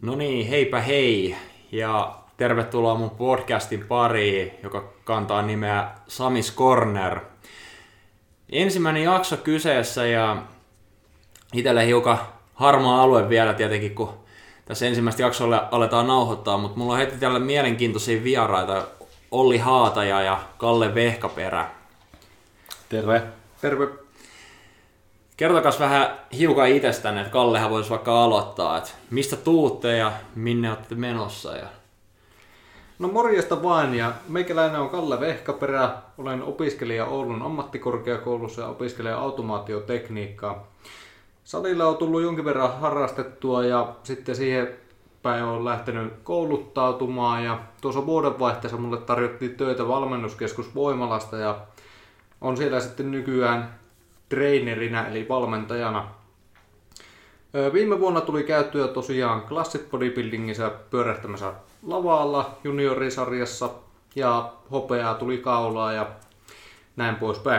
No niin, heipä hei ja tervetuloa mun podcastin pariin, joka kantaa nimeä Samis Corner. Ensimmäinen jakso kyseessä ja itselle hiukan harmaa alue vielä tietenkin, kun tässä ensimmäistä jaksolla aletaan nauhoittaa, mutta mulla on heti täällä mielenkiintoisia vieraita, Olli Haataja ja Kalle Vehkaperä. Terve. Terve. Kertokas vähän hiukan itsestänne, että Kallehan voisi vaikka aloittaa, että mistä tuutte ja minne olette menossa? No morjesta vain, ja meikäläinen on Kalle Vehkaperä. Olen opiskelija Oulun ammattikorkeakoulussa ja opiskelen automaatiotekniikkaa. Salilla on tullut jonkin verran harrastettua ja sitten siihen päin olen lähtenyt kouluttautumaan. Ja tuossa vuodenvaihteessa mulle tarjottiin töitä valmennuskeskus Voimalasta ja on siellä sitten nykyään trainerina eli valmentajana. Viime vuonna tuli käyttöä tosiaan Classic Bodybuildingissa pyörähtämässä lavalla juniorisarjassa ja hopeaa tuli kaulaa ja näin poispäin.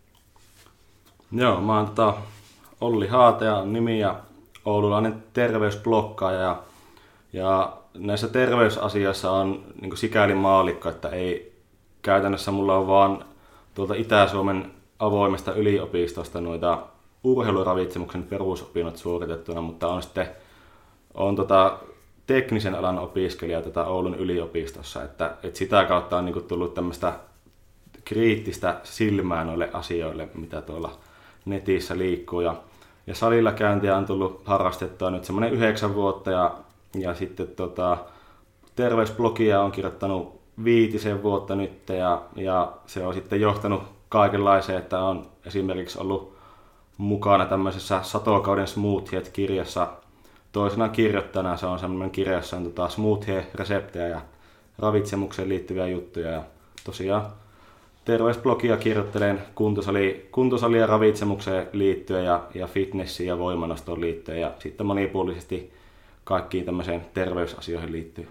Joo, mä oon Olli Haataja nimi ja oululainen terveysblokkaaja ja näissä terveysasiassa on niin sikäli maallikko, että ei käytännössä mulla on vaan tuolta Itä-Suomen avoimesta yliopistosta noita urheiluravitsemuksen perusopinnot suoritettuna, mutta on teknisen alan opiskelija Oulun yliopistossa, että sitä kautta on niin tullut tämmöistä kriittistä silmää noille asioille, mitä tuolla netissä liikkuu. Ja salilla käyntiä on tullut harrastettua nyt semmoinen 9 vuotta ja sitten terveysblogia on kirjoittanut 5 vuotta nyt ja se on sitten johtanut kaikenlaiseen, että on esimerkiksi ollut mukana tämmöisessä Satokauden Smoothie-kirjassa. Toisena kirjoittajana se on semmoinen kirja, jossa on smoothie-reseptejä ja ravitsemukseen liittyviä juttuja. Ja tosiaan terveysblogia kirjoittelen kuntosalia ravitsemukseen liittyen ja fitnessiin ja voimanostoon liittyen ja sitten monipuolisesti kaikkiin tämmöiseen terveysasioihin liittyen.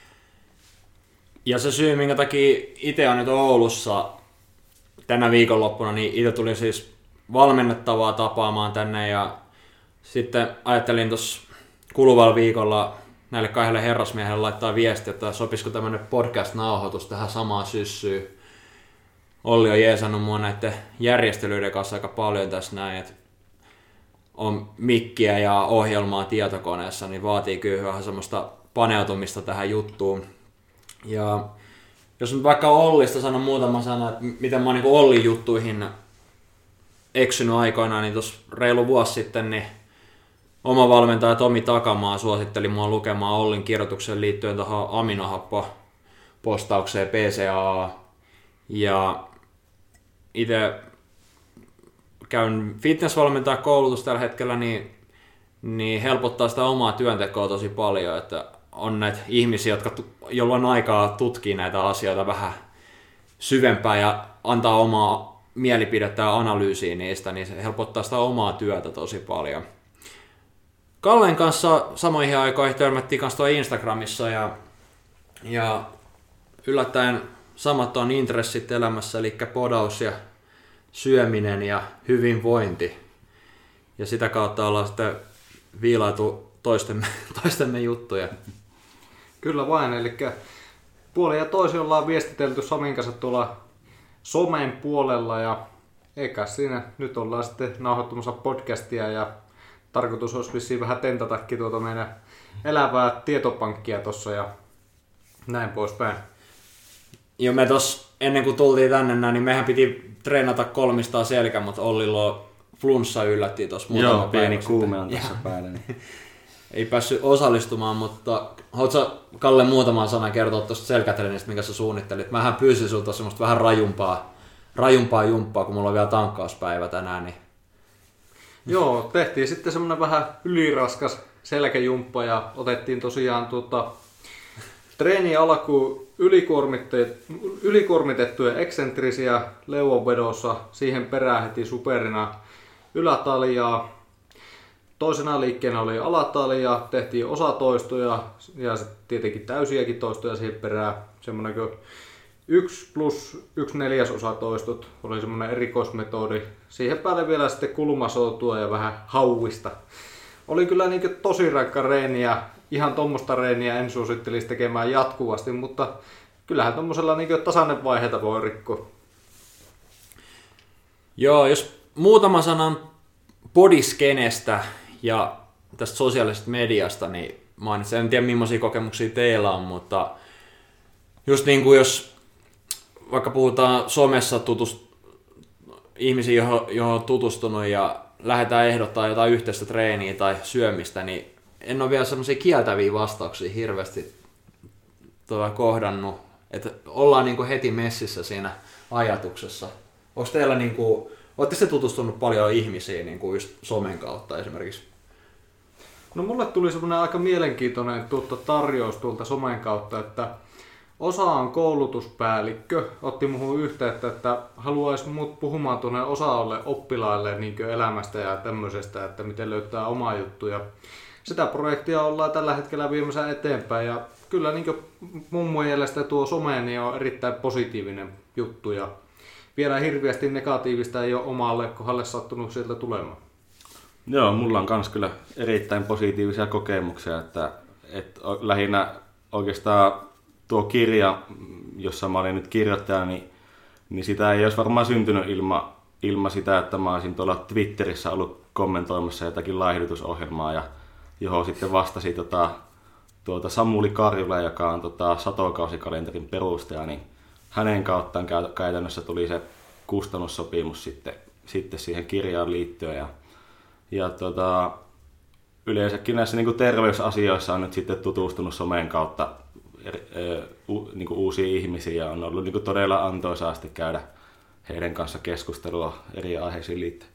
Ja se syy, minkä takia itse on nyt Oulussa tänä viikonloppuna, niin itse tulin siis valmennettavaa tapaamaan tänne ja sitten ajattelin tuossa kuluvalla viikolla näille 2 herrasmiehelle laittaa viestiä, että sopisiko tämmöinen podcast-nauhoitus tähän samaan syssyyn. Olli on jeesannut mua näiden järjestelyiden kanssa aika paljon tässä näin, että on mikkiä ja ohjelmaa tietokoneessa, niin vaatii kyllä vähän semmoista paneutumista tähän juttuun. Ja jos nyt vaikka Ollista sanon muutama sana, että miten mä oon niin Ollin juttuihin eksynyt aikoinaan, niin tuossa reilu vuosi sitten niin oma valmentaja Tomi Takamaa suositteli mua lukemaan Ollin kirjoitukseen liittyen tuohon aminohappopostaukseen PCA. Ja itse käyn fitnessvalmentajakoulutus tällä hetkellä, niin helpottaa sitä omaa työntekoa tosi paljon, että on näitä ihmisiä, joilla on aikaa tutkia näitä asioita vähän syvempään ja antaa omaa mielipidettä ja analyysiä niistä, niin se helpottaa sitä omaa työtä tosi paljon. Kallen kanssa samoihin aikoihin törmättiin kanssa Instagramissa ja yllättäen samat on intressit elämässä, eli podaus ja syöminen ja hyvinvointi. Ja sitä kautta ollaan sitten viilaitu toistemme juttuja. Kyllä vain, eli puolin ja toisin ollaan viestitelty Samin kanssa tuolla somen puolella ja eikä siinä nyt ollaan sitten nauhoittamassa podcastia ja tarkoitus olisi vissiin vähän tentatakin tuota meidän elävää tietopankkia tossa ja näin poispäin. Joo, me tossa ennen kuin tultiin tänne, niin mehän piti treenata 300 selkä, mutta Ollilla on flunssa yllättiin tuossa muutama päivä. Joo, pieni kuume on tässä päällä. Niin. Ei päässyt osallistumaan, mutta haluatko Kalle muutaman sanan kertoa tuosta selkätreenistä, minkä sä suunnittelit? Mähän pyysin sulta semmoista vähän rajumpaa jumppaa, kun mulla on vielä tankkauspäivä tänään. Niin. Joo, tehtiin sitten semmoinen vähän yliraskas selkäjumppa ja otettiin tosiaan treeni alkuun ylikuormitettuja eksentrisiä leuanvedossa, siihen perään heti superina ylätaljaa. Toisena liikkeenä oli alatalia, tehtiin osatoistoja ja tietenkin täysiäkin toistoja siihen perään. Semmoinen kuin 1 plus 1/4 toistot oli semmoinen erikoismetodi. Siihen päälle vielä sitten kulmasoutua ja vähän hauista. Oli kyllä tosi rankka reeni ja ihan tuommoista reeniä en suosittelisi tekemään jatkuvasti, mutta kyllähän tuommoisella niin tasainen vaiheita voi rikkoa. Joo, jos muutama sanan bodyskenestä ja tästä sosiaalisesta mediasta, niin mainitsin, en tiedä millaisia kokemuksia teillä on, mutta just niin kuin jos vaikka puhutaan somessa ihmisiä, johon on tutustunut ja lähdetään ehdottaa jotain yhteistä treeniä tai syömistä, niin en ole vielä semmoisia kieltäviä vastauksia hirveästi kohdannut, että ollaan niin kuin heti messissä siinä ajatuksessa. Onko teillä, niin kuin, ootte tutustunut paljon ihmisiin niin kuin just somen kautta esimerkiksi? No mulle tuli semmoinen aika mielenkiintoinen tarjous tuolta somen kautta, että osaan koulutuspäällikkö otti muuhun yhteyttä, että haluaisi mut puhumaan tuonne osaalle oppilaille niin elämästä ja tämmöisestä, että miten löytää omaa juttuja. Sitä projektia ollaan tällä hetkellä viemässä eteenpäin ja kyllä niin mun mielestä tuo some niin on erittäin positiivinen juttu ja vielä hirveästi negatiivista ei ole omalle kohdalle sattunut sieltä tulemaan. Joo, mulla on myös kyllä erittäin positiivisia kokemuksia, että lähinnä oikeastaan tuo kirja, jossa mä olin nyt kirjoittaja, niin sitä ei olisi varmaan syntynyt ilman sitä, että mä olisin tuolla Twitterissä ollut kommentoimassa jotakin laihdutusohjelmaa, ja johon sitten vastasi Samuli Karjula, joka on satokausikalenterin perustaja, niin hänen kauttaan käytännössä tuli se kustannussopimus sitten siihen kirjaan liittyen. Ja yleensäkin näissä niin kuin terveysasioissa on nyt sitten tutustunut somen kautta niin kuin uusiin ihmisiin ja on ollut niin kuin todella antoisaa käydä heidän kanssa keskustelua eri aiheisiin liittyen.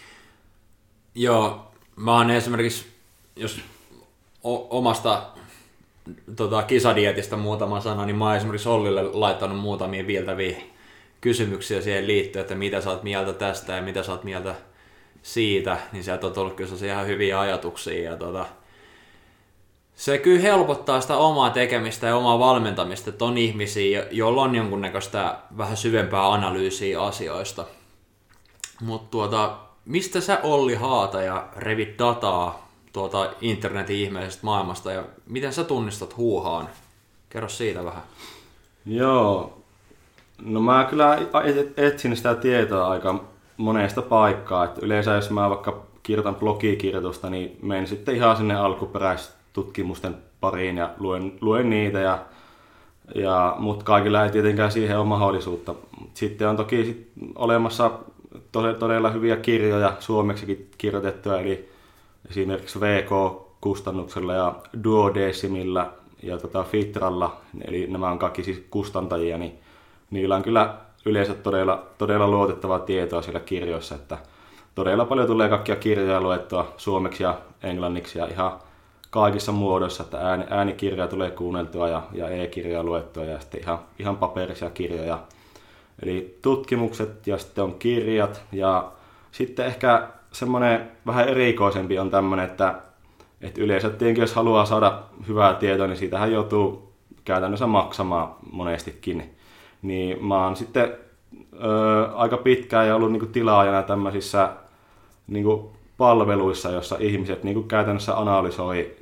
Joo, mä oon esimerkiksi, jos omasta kisadietistä muutama sana, niin mä oon esimerkiksi Ollille laittanut muutamia viiltäviä kysymyksiä siihen liittyen, että mitä sä oot mieltä tästä ja mitä sä oot mieltä siitä, niin sieltä on tullut kyllä ihan hyviä ajatuksia ja se kyllä helpottaa sitä omaa tekemistä ja omaa valmentamista, että on ihmisiä, joilla on jonkunnäköistä vähän syvempää analyysiä asioista. Mutta mistä sä Olli Haataja revit dataa internetin ihmeellisestä maailmasta ja miten sä tunnistat huuhaan? Kerro siitä vähän. Joo, no mä kyllä etsin sitä tietoa aika monesta paikkaa. Että yleensä jos mä vaikka kirjoitan blogikirjoitusta, niin menen sitten ihan sinne alkuperäistutkimusten pariin ja luen niitä. Mutta kaikilla ei tietenkään siihen ole mahdollisuutta. Sitten on toki olemassa todella hyviä kirjoja suomeksikin kirjoitettuja, eli esimerkiksi VK-kustannuksella ja Duodecimilla ja Fitralla, eli nämä on kaikki siis kustantajia, niin niillä on kyllä yleensä todella luotettavaa tietoa siellä kirjoissa, että todella paljon tulee kaikkia kirjoja luettua suomeksi ja englanniksi ja ihan kaikissa muodoissa, että äänikirjoja tulee kuunneltua ja e-kirjoja luettua ja sitten ihan paperisia kirjoja. Eli tutkimukset ja sitten on kirjat ja sitten ehkä semmoinen vähän erikoisempi on tämmöinen, että yleensä tietenkin jos haluaa saada hyvää tietoa, niin siitähän joutuu käytännössä maksamaan monestikin. Niin mä oon sitten aika pitkään ja ollut niinku tilaajana tämmöisissä niinku palveluissa, jossa ihmiset niinku käytännössä analysoi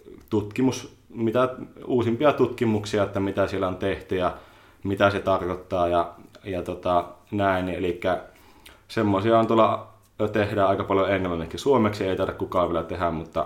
uusimpia tutkimuksia, että mitä siellä on tehty ja mitä se tarkoittaa ja näin. Eli semmoisia on tuolla tehdään aika paljon englanniksi. Suomeksi ei taida kukaan vielä tehdä, mutta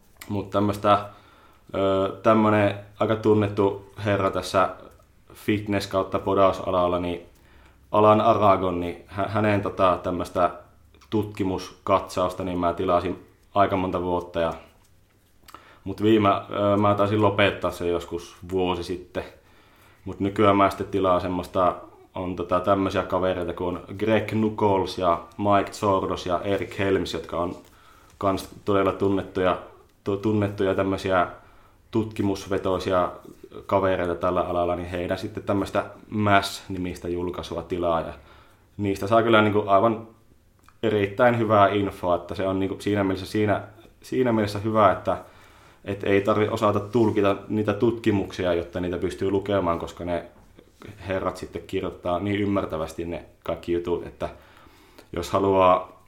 tämmöinen aika tunnettu herra tässä fitness kautta podausalalla, niin Alan Aragon, niin hänen tämmöistä tutkimuskatsausta, niin mä tilasin aika monta vuotta. Mutta mä taisin lopettaa sen joskus vuosi sitten. Mutta nykyään mä sitten tilaan semmoista, on tämmöisiä kavereita kuin on Greg Nuckols ja Mike Zordos ja Eric Helms, jotka on kans todella tunnettuja tämmöisiä tutkimusvetoisia kavereita tällä alalla, niin heidän sitten tämmöistä MASH-nimistä julkaisua tilaa. Ja niistä saa kyllä niin kuin aivan erittäin hyvää infoa, että se on niin kuin siinä mielessä hyvä, että ei tarvitse osata tulkita niitä tutkimuksia, jotta niitä pystyy lukemaan, koska ne herrat sitten kirjoittaa niin ymmärtävästi ne kaikki jutut, että jos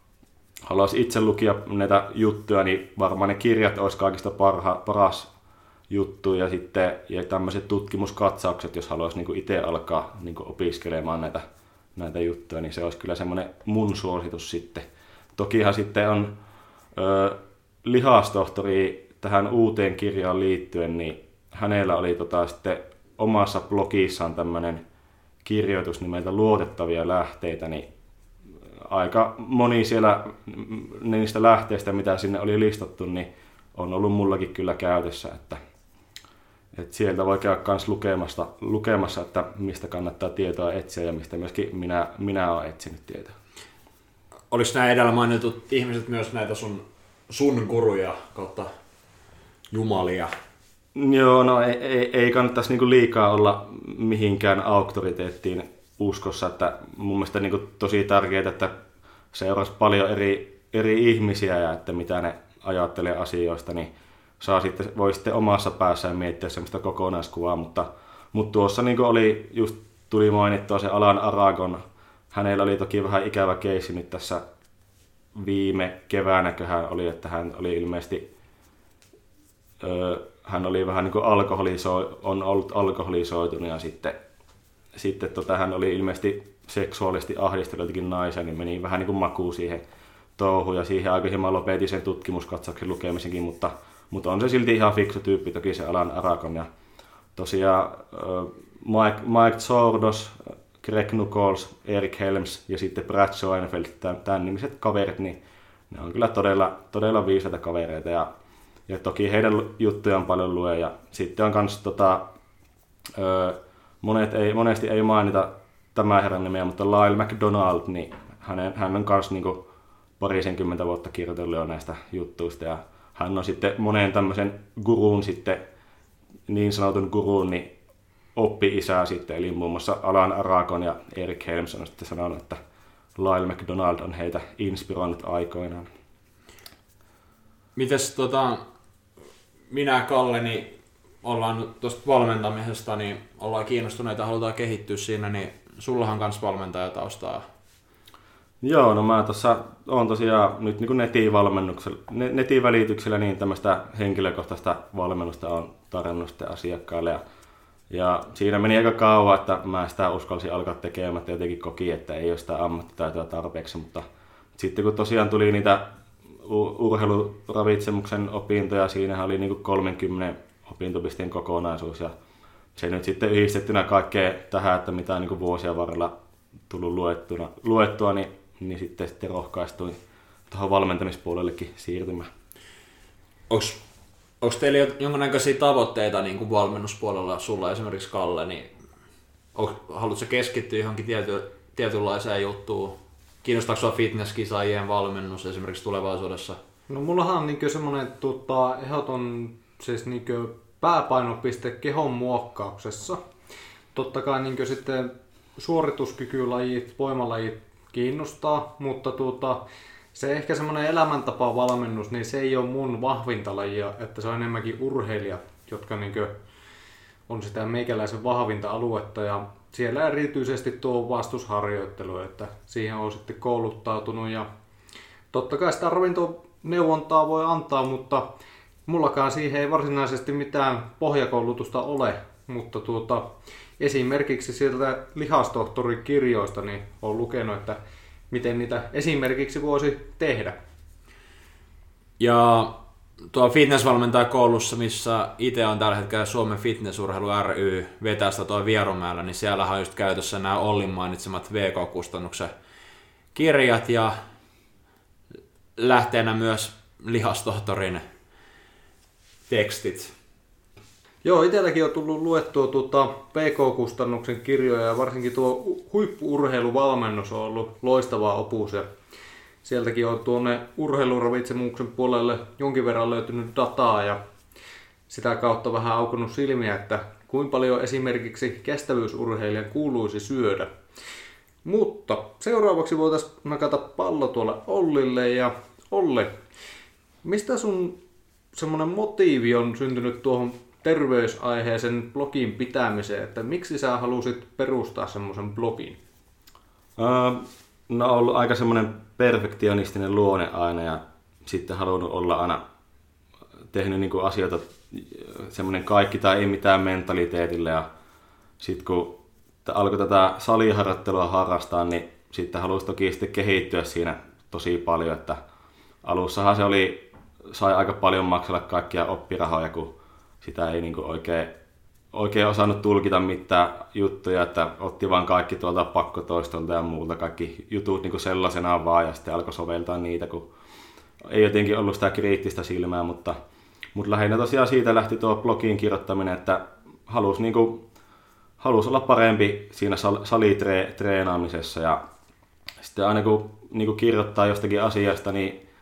haluaisi itse lukia näitä juttuja, niin varmaan ne kirjat olisi kaikista paras juttuja sitten, ja tämmöiset tutkimuskatsaukset, jos haluaisi niin itse alkaa niin opiskelemaan näitä juttuja, niin se olisi kyllä semmoinen mun suositus sitten. Tokihan sitten on lihastohtori tähän uuteen kirjaan liittyen, niin hänellä oli sitten omassa blogissaan tämmöinen kirjoitus nimeltä Luotettavia lähteitä, niin aika moni siellä niistä lähteistä, mitä sinne oli listattu, niin on ollut mullakin kyllä käytössä, että sieltä voi käydä myös lukemassa, että mistä kannattaa tietoa etsiä ja mistä myöskin minä olen etsinyt tietoa. Oliko nämä edellä mainitut ihmiset myös näitä sun guruja kautta jumalia? Joo, no ei kannattaisi niinku liikaa olla mihinkään auktoriteettiin uskossa, että mun mielestä niinku tosi tärkeää, että seuraisi paljon eri ihmisiä ja että mitä ne ajattelee asioista, niin voi sitten omassa päässään miettiä semmoista kokonaiskuvaa, mutta tuossa niin tuli mainittua se Alan Aragon. Hänellä oli toki vähän ikävä keissi nyt tässä viime keväänäköhän oli, että hän oli ilmeisesti hän oli vähän niin kuin on ollut alkoholisoitunut ja sitten hän oli ilmeisesti seksuaalisesti ahdistellut jotenkin naisen, niin meni vähän niin kuin makuun siihen touhuun ja siihen aika hieman lopetin sen tutkimuskatsauksen lukemisenkin, mutta on se silti ihan fiksu tyyppi toki se Alan Aragon ja tosiaan Mike Zordos, Greg Nuckols, Eric Helms ja sitten Brad Schoenfeld, tämän nimiset kaverit, niin ne on kyllä todella viisaita kavereita ja toki heidän juttujaan paljon lue ja sitten on kans monesti ei mainita tämän herran nimeä, mutta Lyle McDonald, niin hän on kans niinku parisenkymmentä vuotta kirjoitellut jo näistä juttuista ja hän on sitten monen tämmöisen gurun sitten, niin sanotun gurun, niin oppi-isää sitten, eli muun muassa Alan Aragon ja Eric Helms on sitten sanonut, että Lyle McDonald on heitä inspiroinut aikoinaan. Mites minä Kalle, niin ollaan tuosta valmentamisesta, niin ollaan kiinnostuneita, halutaan kehittyä siinä, niin sullahan kans valmentajataustaa. Joo, no mä oon tosiaan nyt niin netin välityksellä niin tämmöistä henkilökohtaista valmennusta on tarjonnut sitten asiakkaille ja siinä meni aika kauan, että mä sitä uskalsin alkaa tekemään, että jotenkin koki, että ei ole sitä ammattitaitoa tarpeeksi, mutta sitten kun tosiaan tuli niitä urheiluravitsemuksen opintoja, siinähän oli niin kuin 30 opintopisteen kokonaisuus ja se nyt sitten yhdistettynä kaikkea tähän, että mitä niin kuin vuosien varrella tullut luettua, niin sitten rohkaistuin tuohon valmentamispuolellekin siirtymään. Onko teillä jonkinnäköisiä tavoitteita niin kuin valmennuspuolella sulla esimerkiksi Kalle, niin haluatko keskittyä johonkin tietynlaiseen juttuun? Kiinnostaako sinua fitnesskisaajien valmennus esimerkiksi tulevaisuudessa? No mullahan on niin semmoinen ehdoton siis niin pääpainopiste kehon muokkauksessa. Totta kai niin sitten suorituskykylajit, voimalajit kiinnostaa, mutta se ehkä semmoinen elämäntapa-valmennus, niin se ei ole mun vahvinta lajia, että se on enemmänkin urheilijat, jotka niin on sitä meikäläisen vahvinta aluetta ja siellä erityisesti tuo vastusharjoittelu, että siihen on sitten kouluttautunut ja totta kai sitä ravintoneuvontaa voi antaa, mutta mullakaan siihen ei varsinaisesti mitään pohjakoulutusta ole, mutta esimerkiksi sieltä lihastohtorikirjoista niin olen lukenut, että miten niitä esimerkiksi voisi tehdä. Ja tuo fitnessvalmentajakoulussa, missä itse on tällä hetkellä Suomen Fitnessurheilu ry vetää sitä tuo Vierumäellä, niin siellä on just käytössä nämä Ollin mainitsemat VK-kustannuksen kirjat ja lähteenä myös lihastohtorin tekstit. Joo, itselläkin on tullut luettua PK-kustannuksen kirjoja ja varsinkin tuo huippu-urheiluvalmennus on ollut loistava opus. Ja sieltäkin on tuonne urheiluravitsemuksen puolelle jonkin verran löytynyt dataa ja sitä kautta vähän aukonut silmiä, että kuinka paljon esimerkiksi kestävyysurheilijan kuuluisi syödä. Mutta seuraavaksi voitaisiin nakata pallo tuolle Ollille ja Olli, mistä sun semmoinen motiivi on syntynyt tuohon terveysaiheisen blogin pitämiseen, että miksi sä halusit perustaa semmoisen blogin? No on ollut aika semmoinen perfektionistinen luonne aina ja sitten halunnut olla aina tehnyt niin kuin asioita semmoinen kaikki tai ei mitään mentaliteetille. Ja sitten kun alkoi tätä saliharjoittelua harrastaa, niin sitten halusi toki sitten kehittyä siinä tosi paljon, että alussahan sai aika paljon maksella kaikkia oppirahoja, kun sitä ei niinku oikein osannut tulkita mitään juttuja, että otti vaan kaikki tuolta pakkotoistolta ja muulta, kaikki jutut niinku sellaisenaan vaan ja sitten alkoi soveltaa niitä, kun ei jotenkin ollut sitä kriittistä silmää, mutta lähinnä tosiaan siitä lähti tuo blogin kirjoittaminen, että halusi olla parempi siinä salitreenaamisessa ja sitten aina kun niinku kirjoittaa jostakin asiasta,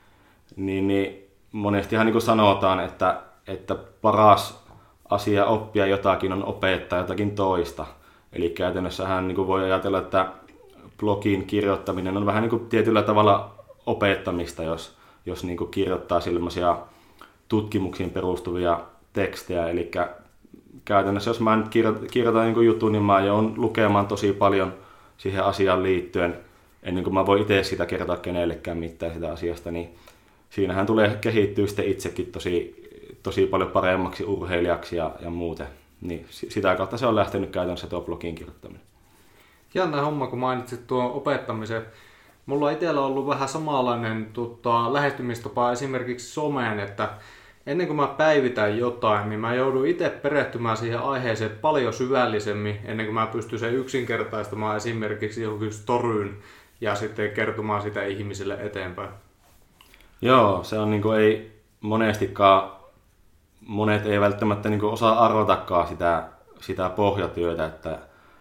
niin monestihan niinku sanotaan, että paras asia oppia jotakin on opettaa jotakin toista. Eli käytännössähän niin kuin voi ajatella, että blogin kirjoittaminen on vähän niin kuin tietyllä tavalla opettamista, jos niin kuin kirjoittaa sellaisia tutkimuksiin perustuvia tekstejä. Eli käytännössä jos mä nyt kirjoitan niin kuin jutun, niin mä joudun lukemaan tosi paljon siihen asiaan liittyen, ennen kuin mä voin itse sitä kertoa kenellekään mitään sitä asiasta, niin siinähän tulee kehittyä sitten itsekin tosi paljon paremmaksi urheilijaksi ja muuten. Niin sitä kautta se on lähtenyt käytännössä tuo blogin kirjoittaminen. Jännä homma, kun mainitsit tuon opettamisen. Mulla on itsellä ollut vähän samanlainen lähestymistapa esimerkiksi someen, että ennen kuin mä päivitän jotain, niin mä joudun itse perehtymään siihen aiheeseen paljon syvällisemmin, ennen kuin mä pystyn sen yksinkertaistamaan esimerkiksi johonkin storyn ja sitten kertomaan sitä ihmisille eteenpäin. Joo, se on niinku ei monestikaan, monet ei välttämättä niinku osaa arvotakaan sitä pohjatyötä, että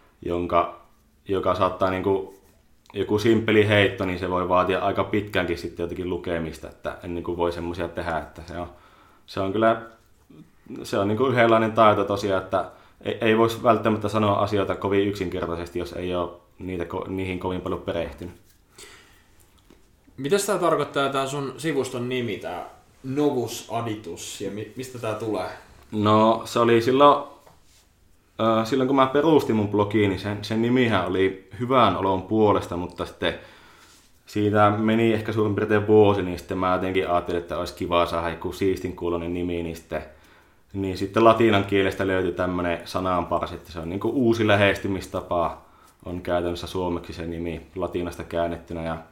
joka saattaa niinku, joku simppeli heitto, niin se voi vaatia aika pitkänkin sitten jotenkin lukemista, että ennen kuin voi semmoisia tehdä, että se on kyllä se on niinku yhdenlainen taito tosiaan, että ei voisi välttämättä sanoa asioita kovin yksinkertaisesti, jos ei ole niihin kovin paljon perehtynyt. Mitä tämä tarkoittaa, tämä sun sivuston nimi, tämä Novus Aditus, ja mistä tämä tulee? No se oli silloin kun mä perustin mun blogiin, niin sen nimihän oli Hyvän olon puolesta, mutta sitten siitä meni ehkä suurin piirtein vuosi, niin sitten mä jotenkin ajattelin, että olisi kiva saada joku siistin kuuloinen nimi, niin sitten latinan kielestä löytyi tämmöinen sananparsi, että se on niin kuin uusi lähestymistapa, on käytännössä suomeksi se nimi latinasta käännettynä, ja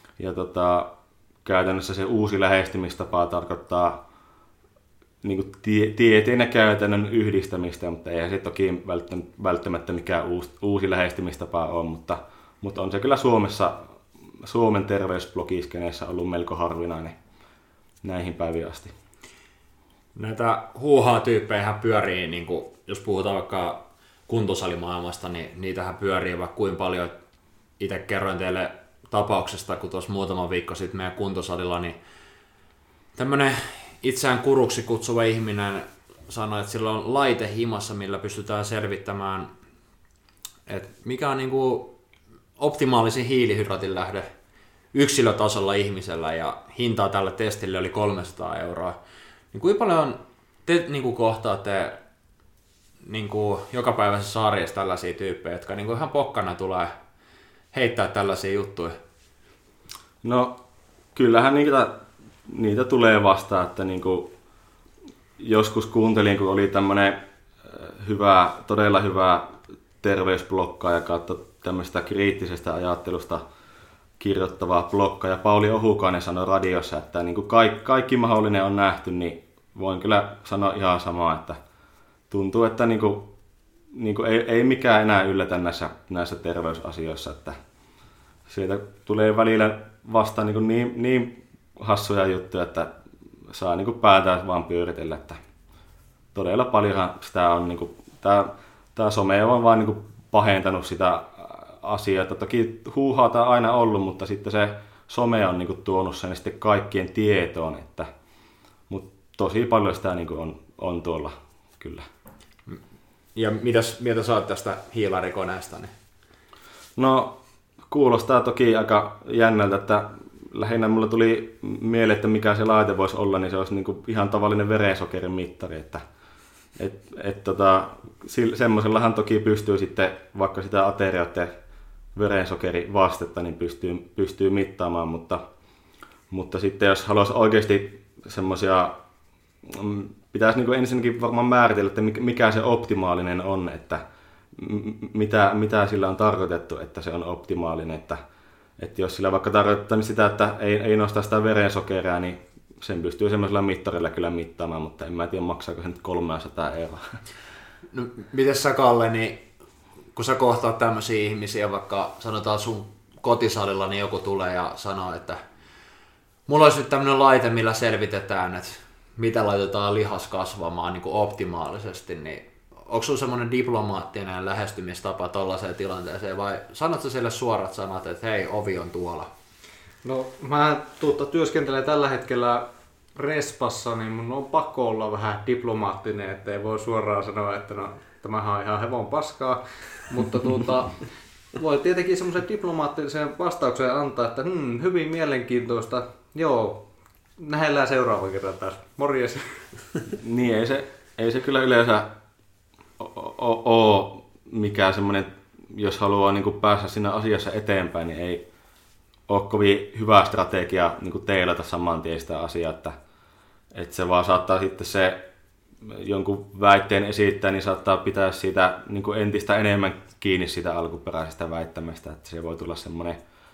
käytännössä se uusi lähestymistapa tarkoittaa niin kuin tieteen ja käytännön yhdistämistä, mutta eihän se toki välttämättä mikään uusi lähestymistapa ole, mutta on se kyllä Suomen terveysblogiskeneessä ollut melko harvinainen näihin päiviin asti. Näitä huuhaa-tyyppejä pyörii, niin kuin, jos puhutaan vaikka kuntosalimaailmasta, niin niitähän pyörii vaikka kuin paljon. Itse kerroin teille tapauksesta, kun tuossa muutama viikko sitten meidän kuntosalilla, niin tämmöinen itseään kuruksi kutsuva ihminen sanoi, että sillä on laite himassa, millä pystytään selvittämään, että mikä on niin kuin optimaalisin hiilihydraatin lähde yksilötasolla ihmisellä, ja hintaa tälle testille oli 300 €. Niin kuinka paljon te niin kuin kohtaatte niin kuin jokapäiväisessä arjessa tällaisia tyyppejä, jotka niin kuin ihan pokkana tulee heittää tällaisia juttuja? No kyllähän niitä tulee että niinku, joskus kuuntelin, kun oli tämmöinen todella hyvä terveysblokkaaja kautta tämmöistä kriittisestä ajattelusta kirjoittavaa blokkaaja Pauli Ohukainen sanoi radiossa, että niinku kaikki mahdollinen on nähty, niin voin kyllä sanoa ihan samaa, että tuntuu, että niinku ei mikään enää yllätä näissä terveysasioissa, että sieltä tulee välillä vastaan niin hassuja juttuja, että saa niinku päätään vaan pyöritellä, että todella paljonhan sitä on tää some on vaan niinku pahentanut sitä asiaa, että toki huuhaata on aina ollut, mutta sitten se some on niinku tuonut sen sitten kaikkien tietoon, mutta tosi paljon sitä niinku on tuolla kyllä. Ja mitäs mieltä sä oot tästä hiilarikoneesta? Niin? No kuulostaa toki aika jännältä, että lähinnä mulla tuli mieleen, että mikä se laite voisi olla, niin se olisi niinku ihan tavallinen verensokerin mittari, että semmoisellahan toki pystyy sitten vaikka sitä aterioiden verensokerivastetta niin pystyy mittaamaan, mutta sitten jos haluaisi oikeasti semmoisia pitäisi niin kuin ensinnäkin varmaan määritellä, että mikä se optimaalinen on, että mitä sillä on tarkoitettu, että se on optimaalinen. Että jos sillä vaikka tarkoittaa niin sitä, että ei nosta sitä verensokeria, niin sen pystyy semmoisella mittarilla kyllä mittaamaan, mutta en mä tiedä maksaako se nyt 300 €. No, miten sä, Kalle, niin kun sä kohtaat tämmöisiä ihmisiä, vaikka sanotaan sun kotisalilla, niin joku tulee ja sanoo, että mulla olisi nyt tämmöinen laite, millä selvitetään, että mitä laitetaan lihas kasvamaan niin kuin optimaalisesti, niin onko sulla semmoinen diplomaattinen lähestymistapa tollaiseen tilanteeseen, vai sanotko sille suorat sanat, että hei, ovi on tuolla? No mä työskentelen tällä hetkellä Respassa, niin mun on pakko olla vähän diplomaattinen, ettei voi suoraan sanoa, että no, tämähän on ihan hevon paskaa, mutta voi tietenkin semmoisen diplomaattisen vastauksen antaa, että hyvin mielenkiintoista, joo, nähdään seuraavan kerran taas, morjes. Niin, ei se kyllä yleensä ole mikään semmoinen, jos haluaa niin kuin päästä siinä asiassa eteenpäin, niin ei ole kovin hyvä strategia niin kuin teilata saman tien sitä asiaa, että se vaan saattaa sitten se jonkun väitteen esittää, niin saattaa pitää siitä niin kuin entistä enemmän kiinni siitä alkuperäisestä väittämästä, että se voi tulla semmoinen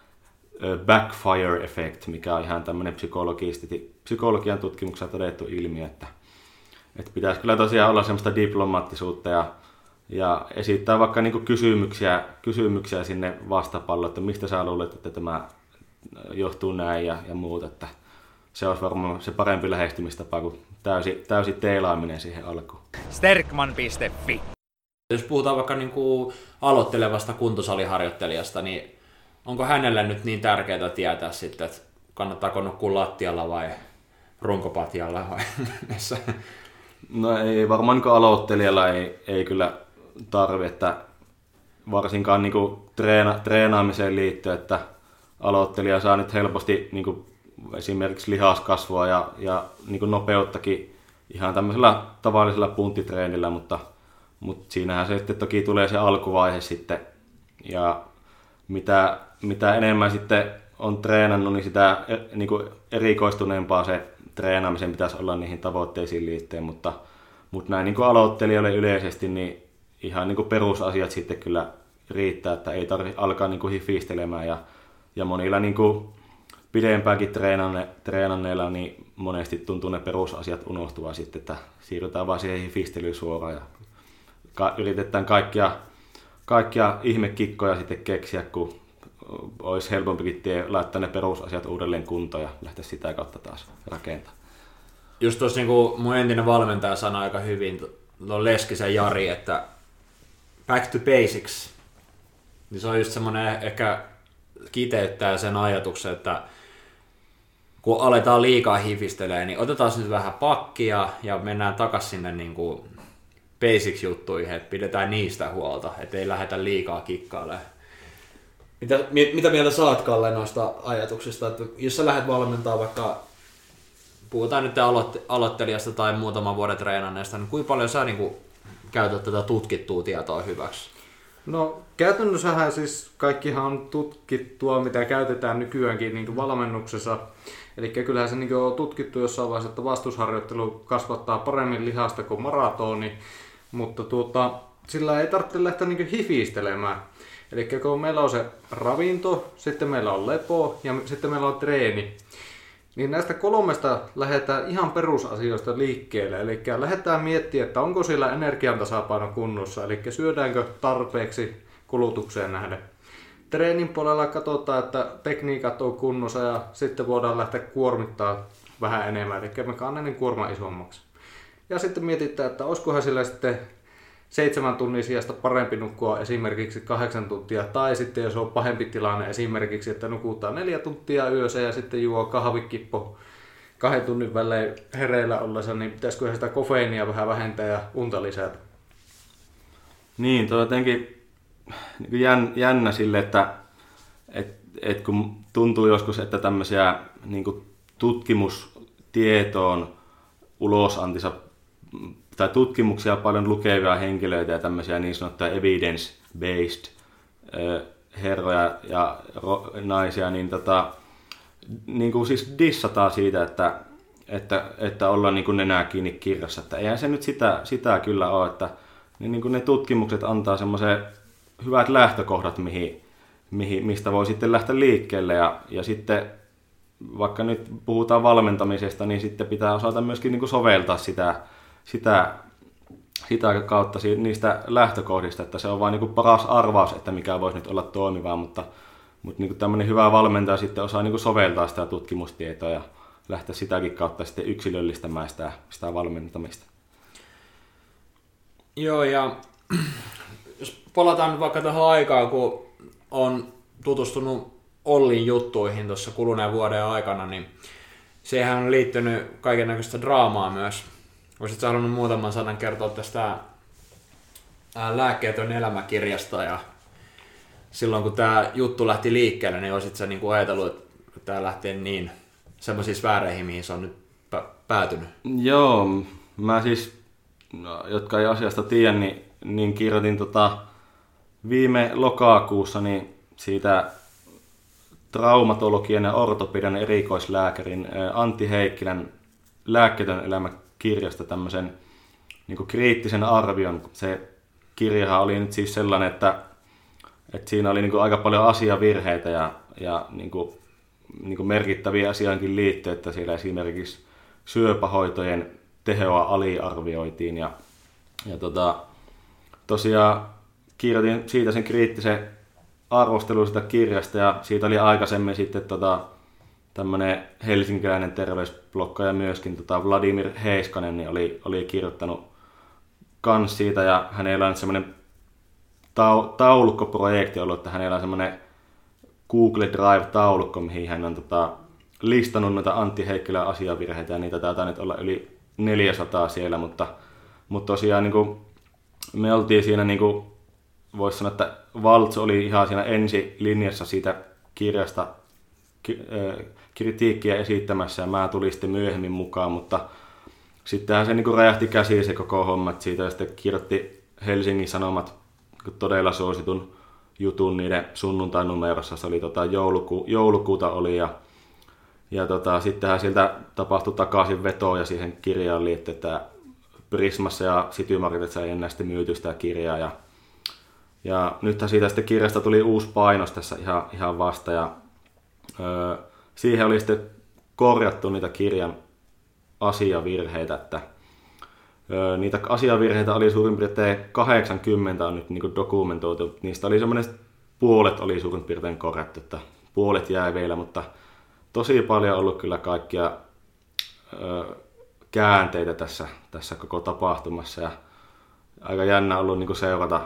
backfire effect, mikä on ihan tämmöinen psykologian tutkimuksessa todettu ilmiö, että pitäisi kyllä tosiaan olla semmoista diplomaattisuutta ja esittää vaikka niin kuin kysymyksiä sinne vastapalloon, että mistä sä luulet, että tämä johtuu näin ja muut, että se olisi varmaan se parempi lähestymistapa kuin täysi teilaaminen siihen alkuun. Sterkman.fi. Jos puhutaan vaikka niin kuin aloittelevasta kuntosaliharjoittelijasta, niin onko hänelle nyt niin tärkeää tietää sitten, että kannattaako nukkua lattialla vai runkopatjalla vai missä? No ei varmaan niin aloittelijalla ei kyllä tarvitse, että varsinkaan niin kuin treenaamiseen liittyen, että aloittelija saa nyt helposti niin kuin esimerkiksi lihaskasvua ja niin kuin nopeuttakin ihan tämmöisellä tavallisella punttitreenillä, mutta siinähän se sitten toki tulee se alkuvaihe sitten ja mitä enemmän sitten on treenannut, niin sitä niin kuin erikoistuneempaa se treenaamisen pitäisi olla niihin tavoitteisiin liittyen, mutta näin niin kuin aloittelijoille yleisesti, niin ihan niin kuin perusasiat sitten kyllä riittää, että ei tarvitse alkaa niin kuin hifistelemään ja monilla niin kuin pidempäänkin treenanneilla, niin monesti tuntuu ne perusasiat unohtuva sitten, että siirrytään vaan siihen hifistelyyn suoraan ja yritetään kaikkia ihmekikkoja sitten keksiä, kun olisi helpompikin laittaa ne perusasiat uudelleen kuntoon ja lähteä sitä kautta taas rakentamaan. Just tuossa niin kuin mun entinen valmentaja sanoi aika hyvin, tuon Leskisen Jari, että back to basics. Niin se on just semmoinen ehkä kiteyttää sen ajatuksen, että kun aletaan liikaa hifistelemään, niin otetaan nyt vähän pakkia ja mennään takaisin sinne niin kuin basics-juttuihin, että pidetään niistä huolta, ettei lähdetä liikaa kikkailemaan. Mitä mieltä saat, Kalle, noista ajatuksista, että jos sä lähdet valmentaa vaikka, puhutaan nyt aloittelijasta tai muutaman vuoden treenanneesta, niin kuinka paljon sä niin kuin käytät tätä tutkittua tietoa hyväksi? No käytännössähän siis kaikkihan on tutkittua, mitä käytetään nykyäänkin niin kuin valmennuksessa. Eli kyllähän se niin kuin on tutkittu jossain vaiheessa, että vastusharjoittelu kasvattaa paremmin lihasta kuin maratoni, mutta sillä ei tarvitse lähteä niin kuin hifistelemään. Eli kun meillä on se ravinto, sitten meillä on lepo ja sitten meillä on treeni, niin näistä kolmesta lähdetään ihan perusasioista liikkeelle. Eli lähdetään miettimään, että onko siellä energian tasapaino kunnossa, eli syödäänkö tarpeeksi kulutukseen nähden. Treenin puolella katsotaan, että tekniikat on kunnossa ja sitten voidaan lähteä kuormittaa vähän enemmän, eli mekaaninen kuorma isommaksi. Ja sitten mietitään, että olisikohan sillä sitten 7 tunnin sijasta parempi nukkua esimerkiksi 8 tuntia, tai sitten jos on pahempi tilanne esimerkiksi, että nukutaan 4 tuntia yössä ja sitten juo kahvikippo 2 tunnin välein hereillä ollessa, niin pitäisikö sitä kofeiinia vähän vähentää ja unta lisätä? Niin, tuo jotenkin jännä sille, että kun tuntuu joskus, että tämmöisiä niin kuin tutkimustietoon ulosantissa tai tutkimuksia paljon lukevia henkilöitä ja tämmöisiä niin sanottuja evidence-based herroja ja naisia, niin kuin siis dissataan siitä, että että ollaan niin kuin nenää kiinni kirjassa. Että eihän se nyt sitä kyllä ole, että niin kuin ne tutkimukset antaa semmoisen hyvät lähtökohdat, mistä voi sitten lähteä liikkeelle. Ja sitten vaikka nyt puhutaan valmentamisesta, niin sitten pitää osata myöskin niin kuin soveltaa sitä kautta niistä lähtökohdista, että se on vain niin kuin paras arvaus, että mikä voisi nyt olla toimivaa, mutta niin kuin tämmöinen hyvä valmentaja sitten osaa niin kuin soveltaa sitä tutkimustietoa ja lähteä sitäkin kautta sitten yksilöllistämään sitä valmentamista. Joo, ja jos palataan nyt vaikka tähän aikaan, kun on tutustunut Ollin juttuihin tuossa kuluneen vuoden aikana, niin siihen on liittynyt kaikennäköistä draamaa myös. Olisitko halunnut muutaman sanan kertoa tästä Lääkkeetön elämäkirjasta, ja silloin kun tämä juttu lähti liikkeelle, niin olisitko sä niinku ajatellut, että tämä lähtee niin semmoisiin sfääreihin, mihin se on nyt päätynyt? Joo, mä siis, jotka ei asiasta tiedä, niin kirjoitin viime lokakuussa niin siitä traumatologian ja ortopedian erikoislääkärin Antti Heikkilän Lääkkeetön elämäkirjasta tämmöisen niin kuin kriittisen arvion. Se kirjahan oli nyt siis sellainen, että siinä oli niin kuin aika paljon asiavirheitä ja niin kuin merkittäviä asioihinkin liittyy, että siellä esimerkiksi syöpähoitojen tehoa aliarvioitiin ja tosiaan kirjoitin siitä sen kriittisen arvostelun sitä kirjasta ja siitä oli aikaisemmin sitten tämmöinen helsinkiläinen terveysblokkaaja myöskin Vladimir Heiskanen niin oli kirjoittanut kans siitä ja hänellä on semmoinen taulukkoprojekti ollut, että hänellä on semmoinen Google Drive-taulukko, mihin hän on listannut noita Antti Heikkilän asiavirheitä ja niitä taitaa nyt olla yli 400 siellä, mutta tosiaan niin kuin me oltiin siinä, niin kuin voisi sanoa, että Valts oli ihan siinä ensilinjassa siitä kirjasta kritiikkiä esittämässä ja mä tulin sitten myöhemmin mukaan, mutta sittenhän se niin kuin räjähti käsiin se koko homma, että siitä sitten kirjoitti Helsingin Sanomat todella suositun jutun niiden sunnuntai-numerossa, se oli joulukuuta oli ja sittenhän sieltä tapahtui takaisin vetoja siihen kirjaan liittyen, että Prismassa ja City Marketissa ei enää sitten myyty sitä kirjaa ja nythän siitä sitten kirjasta tuli uusi painos tässä ihan vasta ja siihen oli sitten korjattu niitä kirjan asiavirheitä, että niitä asiavirheitä oli suurin piirtein 80 on nyt niin kuin dokumentoitu. Niistä oli semmoinen puolet oli suurin piirtein korjattu, että puolet jäi vielä, mutta tosi paljon on ollut kyllä kaikkia käänteitä tässä koko tapahtumassa ja aika jännä ollut niin kuin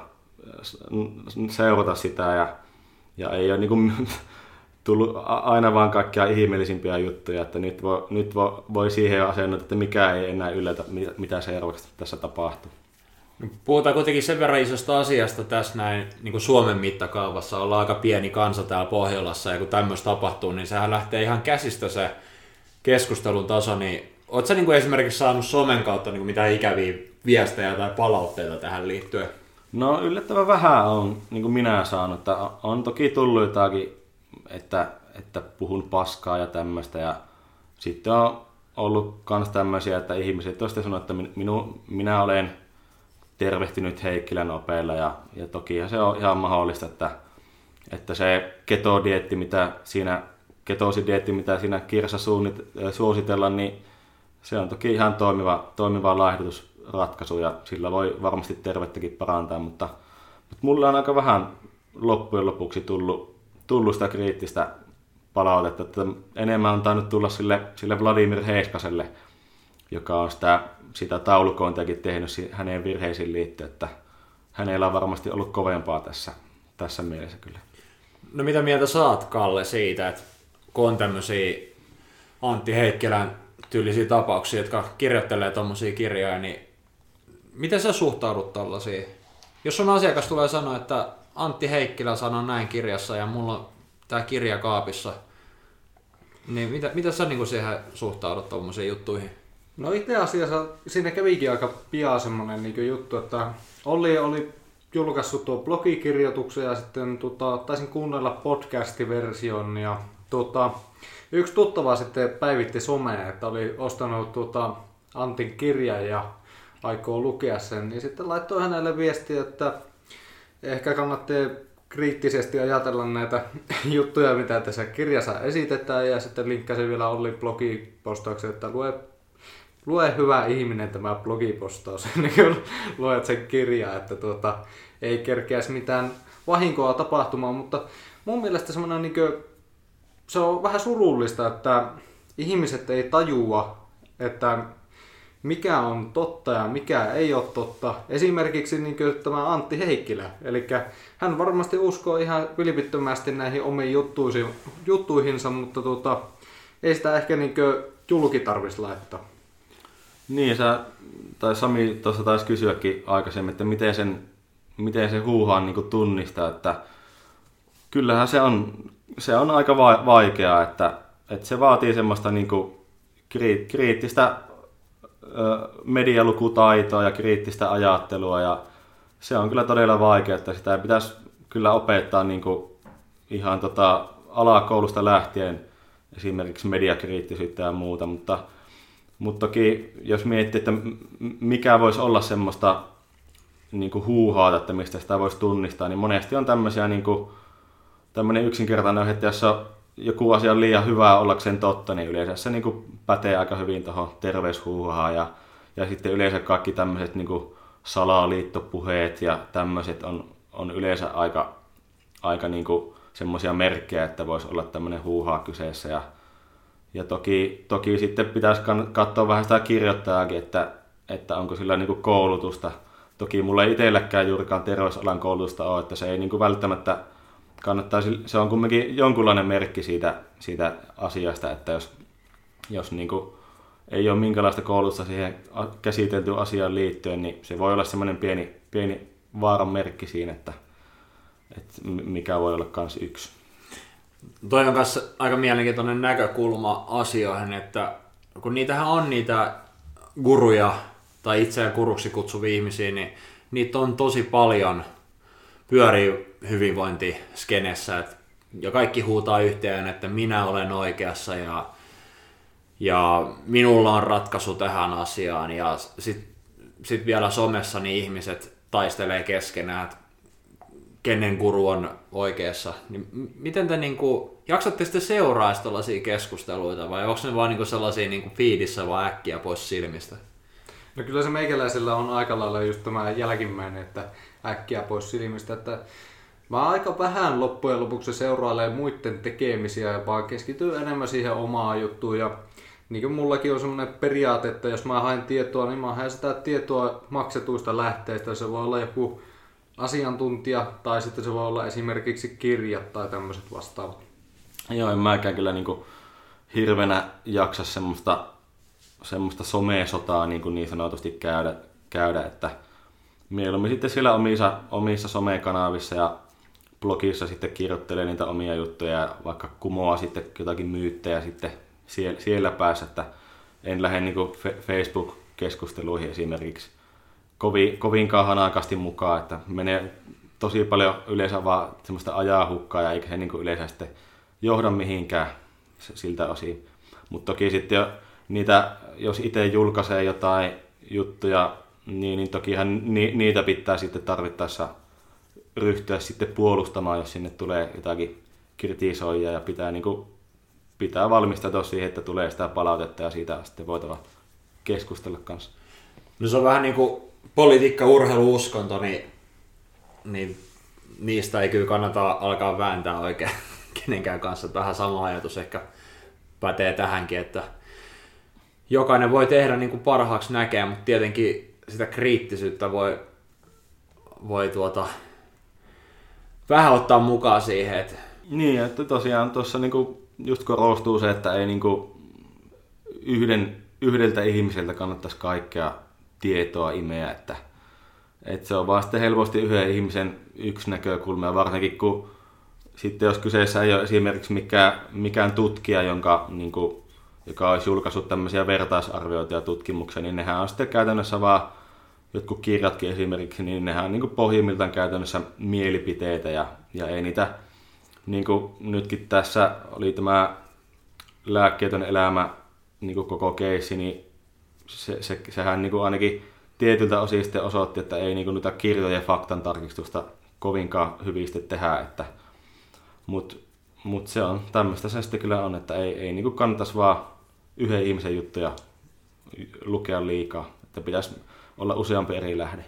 seurata sitä ja ei ole niin kuin tullut aina vaan kaikkia ihmeellisimpiä juttuja, että nyt voi siihen asennoida, että mikä ei enää yllätä, mitä seuraavaksi tässä tapahtuu. Puhutaan kuitenkin sen verran isosta asiasta tässä näin niin kuin Suomen mittakaavassa. Ollaan aika pieni kansa täällä Pohjolassa ja kun tämmöistä tapahtuu, niin sehän lähtee ihan käsistä se keskustelun taso. Niin ootko sä niin kuin esimerkiksi saanut somen kautta niin kuin mitään ikäviä viestejä tai palautteita tähän liittyen? No yllättävän vähän on niin kuin minä saanut. Että on toki tullut jotakin, että puhun paskaa ja tämmöistä. Ja sitten on ollut myös tämmöisiä, että ihmiset ovat sanonut, että minä olen tervehtynyt Heikkilän opeilla ja toki se on ihan mahdollista, että se ketodieetti, ketoosidieetti, mitä siinä kirjassa suositellaan, niin se on toki ihan toimiva laihdutusratkaisu ja sillä voi varmasti terveyttäkin parantaa, mutta mulla on aika vähän loppujen lopuksi tullut sitä kriittistä palautetta, että enemmän on tainnut tulla sille Vladimir Heiskaselle, joka on sitä taulukointiakin tehnyt hänen virheisiin liittyen, että hänellä on varmasti ollut kovempaa tässä mielessä kyllä. No mitä mieltä saat, Kalle, siitä, että kun on tämmöisiä Antti Heikkilän tyylisiä tapauksia, jotka kirjoittelee tommosia kirjoja, niin miten sä suhtaudut tällaisiin? Jos on asiakas tulee sanoa, että Antti Heikkilä sanoo näin kirjassa ja mulla on tää kirja kaapissa, niin mitä sä niin siihen suhtaudut tommosiin juttuihin? No itse asiassa siinä kävikin aika pian semmonen niin juttu, että Olli oli julkaissut tuo blogikirjoituksen ja sitten taisin kuunnella podcastiversion ja Yksi tuttava sitten päivitti someen, että oli ostanut Antin kirjan ja aikoo lukea sen, niin sitten laittoi hänelle viestiä, että ehkä kannattaa kriittisesti ajatella näitä juttuja, mitä tässä kirjassa esitetään, ja sitten linkkasin vielä Ollin blogipostauksen, että lue hyvä ihminen tämä blogipostaus ennen kuin luet sen kirjaa, että ei kerkeäisi mitään vahinkoa tapahtumaan, mutta mun mielestä semmoinen se on vähän surullista, että ihmiset ei tajua, että mikä on totta ja mikä ei ole totta. Esimerkiksi tämä Antti Heikkilä. Eli hän varmasti uskoo ihan vilpittömästi näihin omiin juttuihinsa, mutta ei sitä ehkä julki tarvitsisi laittaa. Niin, tai Sami tuossa taisi kysyäkin aikaisemmin, että miten se huuhaan tunnistaa, että kyllähän se on aika vaikeaa, että se vaatii semmoista kriittistä medialukutaitoa ja kriittistä ajattelua, ja se on kyllä todella vaikeaa, että sitä pitäisi kyllä opettaa ihan alakoulusta lähtien esimerkiksi mediakriittisyyttä ja muuta, mutta toki jos miettii, että mikä voisi olla semmoista huuhaata, että mistä sitä voisi tunnistaa, niin monesti on tämmöisiä tämmöinen yksinkertainen, että jos joku asia on liian hyvää ollakseen totta, niin yleensä se pätee aika hyvin tuohon terveyshuuhaan, ja sitten yleensä kaikki tämmöiset salaliittopuheet ja tämmöiset on yleensä aika semmoisia merkkejä, että voisi olla tämmöinen huuhaa kyseessä, ja toki sitten pitäisi katsoa vähän sitä kirjoittajaakin, että onko sillä koulutusta. Toki mulla ei itselläkään juurikaan terveysalan koulutusta ole, että se ei välttämättä kannattaisi, se on kuitenkin jonkunlainen merkki siitä asiasta, että jos ei ole minkälaista koulutusta siihen käsiteltyyn asiaan liittyen, niin se voi olla semmoinen pieni vaaran merkki siinä, että mikä voi olla kans yksi. Toi on kanssa aika mielenkiintoinen näkökulma asioihin, että kun niitähän on niitä guruja tai itseään guruksi kutsuvia ihmisiä, niin niitä on tosi paljon pyörii hyvinvointiskenessä, ja kaikki huutaa yhteen, että minä olen oikeassa ja minulla on ratkaisu tähän asiaan, ja sit vielä somessa niin ihmiset taistelee keskenään, että kenen guru on oikeassa. Niin miten te jaksatte sitten seuraa tällaisia keskusteluita, vai onko ne vaan sellaisia feedissä vaan äkkiä pois silmistä? No kyllä se meikäläisellä on aika lailla just tämä jälkimmäinen, että äkkiä pois silmistä, että mä aika vähän loppujen lopuksi seurailen muiden tekemisiä ja vaan keskityn enemmän siihen omaan juttuun, ja niin kuin mullakin on semmoinen periaate, että jos mä haen tietoa, niin mä haen sitä tietoa maksetuista lähteistä. Se voi olla joku asiantuntija tai sitten se voi olla esimerkiksi kirjat tai tämmöiset vastaavat. Joo, en mäkään kyllä hirvenä jaksa semmoista somesotaa niin sanotusti käydä, että mieluummin sitten siellä omissa somekanavissa ja blogissa sitten kirjoittelee niitä omia juttuja ja vaikka kumoaa sitten jotakin myyttejä sitten siellä päässä, että en lähde Facebook-keskusteluihin esimerkiksi kovinkaan hanakasti mukaan, että menee tosi paljon yleensä vaan semmoista ajaa hukkaa ja eikä se yleensä sitten johda mihinkään siltä osin. Mutta toki sitten jos itse julkaisee jotain juttuja, niin tokihan niitä pitää sitten tarvittaessa ryhtyä sitten puolustamaan, jos sinne tulee jotakin kritisoijaa, ja pitää valmistautua siihen, että tulee sitä palautetta ja siitä sitten voitava keskustella kanssa. No se on vähän niin kuin politiikka, urheilu, uskonto, niin niistä ei kyllä kannata alkaa vääntää oikein kenenkään kanssa. Vähän sama ajatus ehkä pätee tähänkin, että jokainen voi tehdä niin kuin parhaaksi näkee, mutta tietenkin sitä kriittisyyttä voi vähän ottaa mukaan siihen. Että niin, että tosiaan tuossa just korostuu se, että ei yhdeltä ihmiseltä kannattaisi kaikkea tietoa imeä, että se on vaan sitten helposti yhden ihmisen yksi näkökulma, ja varsinkin kun sitten jos kyseessä ei ole esimerkiksi mikään tutkija, joka olisi julkaissut tämmöisiä vertaisarvioita ja tutkimuksia, niin nehän on sitten käytännössä vaan jotkut kirjatkin esimerkiksi, niin nehän on pohjimmiltaan käytännössä mielipiteitä, ja ei niin kuin nytkin tässä oli tämä lääkkeetön elämä niin kuin koko keissi, niin sehän niin kuin ainakin tietyltä osin sitten osoitti, että ei niin kuin noita kirjojen faktan tarkistusta kovinkaan hyvin sitten tehdä, mutta se on tämmöistä se sitten kyllä on, että ei niin kuin kannattaisi vaan yhden ihmisen juttuja lukea liikaa, että pitäisi olla useampi eri lähde.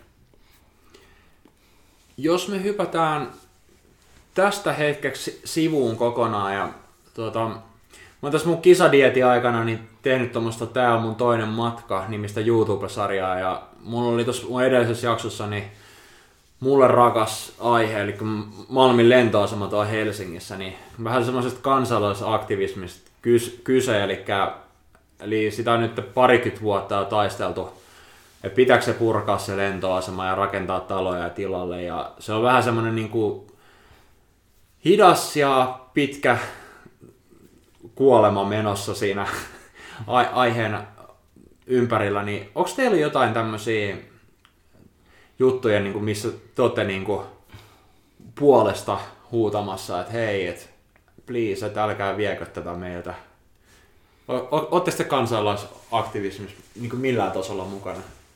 Jos me hypätään tästä hetkeksi sivuun kokonaan ja mä oon tässä mun kisadietin aikana niin tehnyt tuommoista Tää on mun toinen matka -nimistä YouTube-sarjaa ja mulla oli tuossa mun edellisessä jaksossa niin mulle rakas aihe, eli Malmin lentoasema tuolla Helsingissä, niin vähän semmoisesta kansalaisaktivismista kyse, eli sitä on nyt parikymmentä vuotta jo taisteltu, että pitääkö se purkaa se lentoasema ja rakentaa taloja tilalle, ja se on vähän semmoinen niin kuin hidas ja pitkä kuolema menossa siinä aiheen ympärillä, niin onko teillä jotain tämmöisiä juttuja, niin kuin missä te olette niin kuin puolesta huutamassa, että hei, et please, et älkää viekö tätä meiltä. Olette sitten kansalaisaktivismissa niin kuin millään tasolla mukana?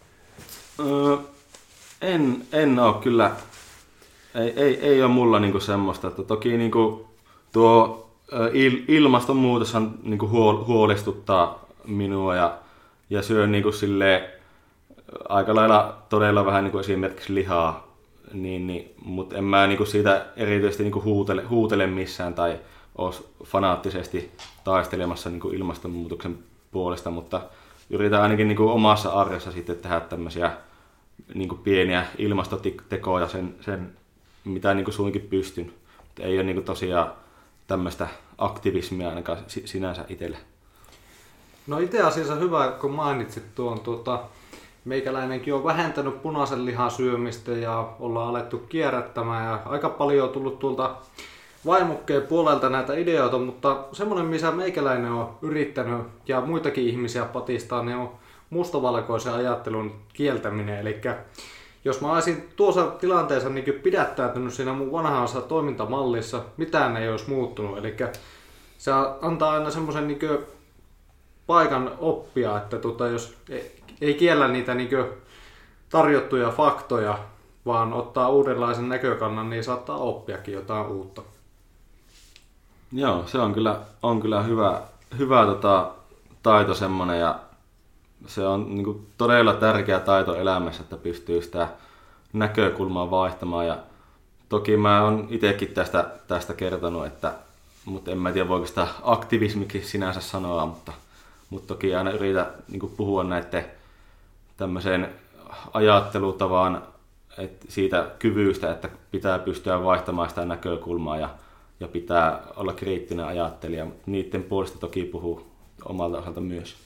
En ole kyllä. Ei ole mulla niinku semmoista, että toki niinku tuo ilmastonmuutoshan niinku huolestuttaa minua ja syön niinku silleen aika lailla todella vähän niinku esimerkiksi lihaa, mutta en mä niinku siitä erityisesti niinku huutele missään tai ole fanaattisesti taistelemassa niinku ilmastonmuutoksen puolesta, mutta yritän ainakin niinku omassa arjessa sitten tehdä tämmöisiä niinku pieniä ilmastotekoja sen mitä niinku suinkin pystyn. Mutta ei ole niinku tosiaan tämmöistä aktivismia ainakaan sinänsä itselle. No itse asiassa hyvä, kun mainitsit tuon, meikäläinenkin on vähentänyt punaisen lihan syömistä ja ollaan alettu kierrättämään ja aika paljon on tullut tuolta vaimokkeen puolelta näitä ideoita, mutta semmoinen, missä meikäläinen on yrittänyt ja muitakin ihmisiä patistaa, niin on mustavalkoisen ajattelun kieltäminen. Eli jos mä olisin tuossa tilanteessa niin pidättäytynyt siinä mun vanhassa toimintamallissa, mitään ei olisi muuttunut. Eli se antaa aina semmoisen niin paikan oppia, että jos ei kiellä niitä niin tarjottuja faktoja, vaan ottaa uudenlaisen näkökannan, niin saattaa oppiakin jotain uutta. Joo, se on kyllä hyvä taito semmoinen ja se on niin kuin todella tärkeä taito elämässä, että pystyy sitä näkökulmaa vaihtamaan ja toki mä oon itsekin tästä kertonut, mutta en mä tiedä voiko sitä aktivismiksi sinänsä sanoa, mutta toki aina yritä niin kuin puhua näiden tämmöiseen ajattelutavaan siitä kyvystä, että pitää pystyä vaihtamaan sitä näkökulmaa ja pitää olla kriittinen ajattelija, mutta niiden puolesta toki puhuu omalta osalta myös.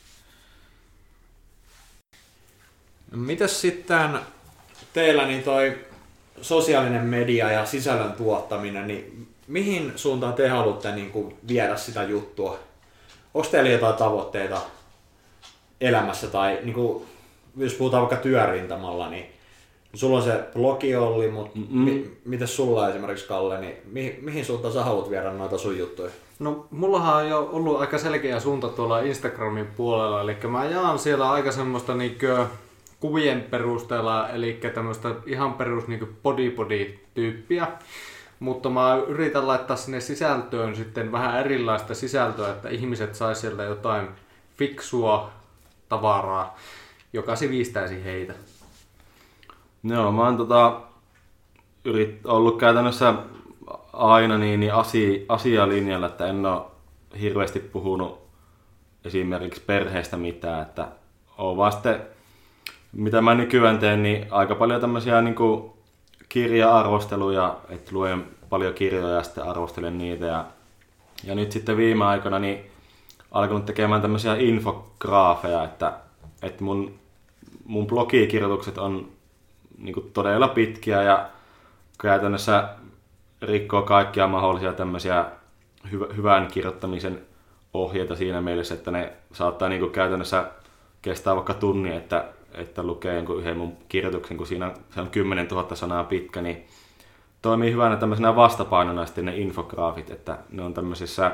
Mitäs sitten teillä niin toi sosiaalinen media ja sisällön tuottaminen, niin mihin suuntaan te haluatte niin kuin viedä sitä juttua? Onko teillä jotain tavoitteita elämässä tai niin kuin, jos puhutaan vaikka työrintamalla, niin sulla on se blogi Olli, mutta mitäs sulla esimerkiksi Kalle, niin mihin suuntaan sä haluat viedä noita sun juttuja? No mullahan on jo ollut aika selkeä suunta tuolla Instagramin puolella, eli mä jaan siellä aika semmoista niinkö kuvien perusteella, eli tämmöistä ihan perus niinkö body-tyyppiä, mutta mä yritän laittaa sinne sisältöön sitten vähän erilaista sisältöä, että ihmiset sais sieltä jotain fiksua tavaraa, joka sivistäisi heitä. Joo, mä oon ollut käytännössä aina niin asialinjalla, että en ole hirveästi puhunut esimerkiksi perheestä mitään, että on vaan sitten, mitä mä nykyään teen, niin aika paljon tämmöisiä niin kuin kirja-arvosteluja, että luen paljon kirjoja ja sitten arvostelen niitä ja nyt sitten viime aikoina niin alkanut tekemään tämmöisiä infograafeja, että mun blogikirjoitukset on niin kuin todella pitkiä ja käytännössä rikkoo kaikkia mahdollisia tämmöisiä hyvän kirjoittamisen ohjeita siinä mielessä, että ne saattaa niin kuin käytännössä kestää vaikka tunnin, että lukee jonkun yhden mun kirjoituksen, kun se on 10 000 sanaa pitkä, niin toimii hyvänä tämmöisenä vastapainona sitten ne infograafit, että ne on tämmöisissä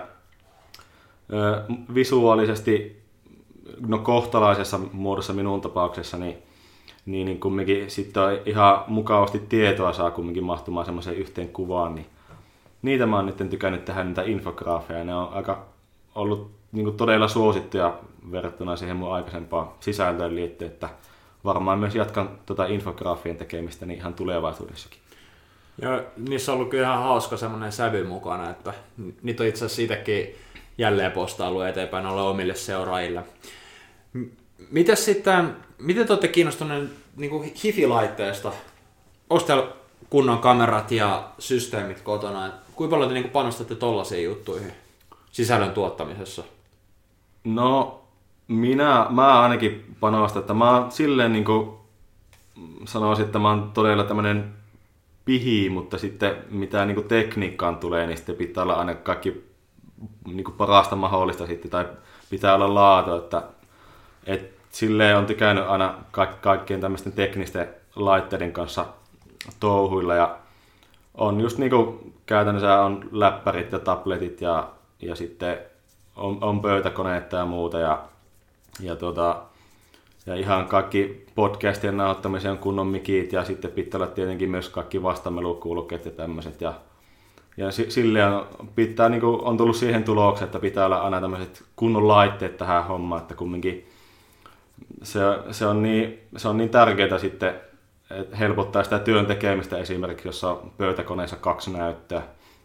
visuaalisesti kohtalaisessa muodossa minun tapauksessa, niin kumminkin sitten on ihan mukavasti tietoa saa kumminkin mahtumaan semmoiseen yhteen kuvaan, niin niitä mä oon nyt tykännyt tehdä niitä infograafeja, ne on aika ollut niin todella suosittuja verrattuna siihen mun aikaisempaan sisältöön liittyen, että varmaan myös jatkan infograafien tekemistä niin ihan tulevaisuudessakin. Joo, niissä on ollut kyllä ihan hauska semmoinen sävy mukana, että niitä on itse asiassa itsekin jälleen postaillut eteenpäin noille omille seuraajille. Miten te olette kiinnostuneet niin hifi-laitteesta? Onko teillä kunnon kamerat ja systeemit kotona? Kuinka paljon te niin panostatte tollaisiin juttuihin sisällön tuottamisessa? No, mä ainakin panostan, että mä oon silleen niin kuin sanoisin, että mä oon todella tämmönen pihi, mutta sitten mitä niin kuin tekniikkaan tulee, niin sitten pitää olla aina kaikki niin kuin parasta mahdollista sitten, tai pitää olla laatu, että silleen on tykännyt aina kaikkien tämmöisten teknisten laitteiden kanssa touhuilla, ja on just niin kuin käytännössä on läppärit ja tabletit ja sitten on pöytäkoneita ja muuta, ja ihan kaikki podcastien nauhoittamiseen on kunnon mikit, ja sitten pitää olla tietenkin myös kaikki vastamelukuulokkeet ja tämmöiset, ja silleen pitää, niin kuin on tullut siihen tulokseen, että pitää olla aina tämmöiset kunnon laitteet tähän hommaan, että kumminkin se on niin tärkeää sitten, että helpottaa sitä työn tekemistä esimerkiksi, jos on pöytäkoneessa 2 näyttöä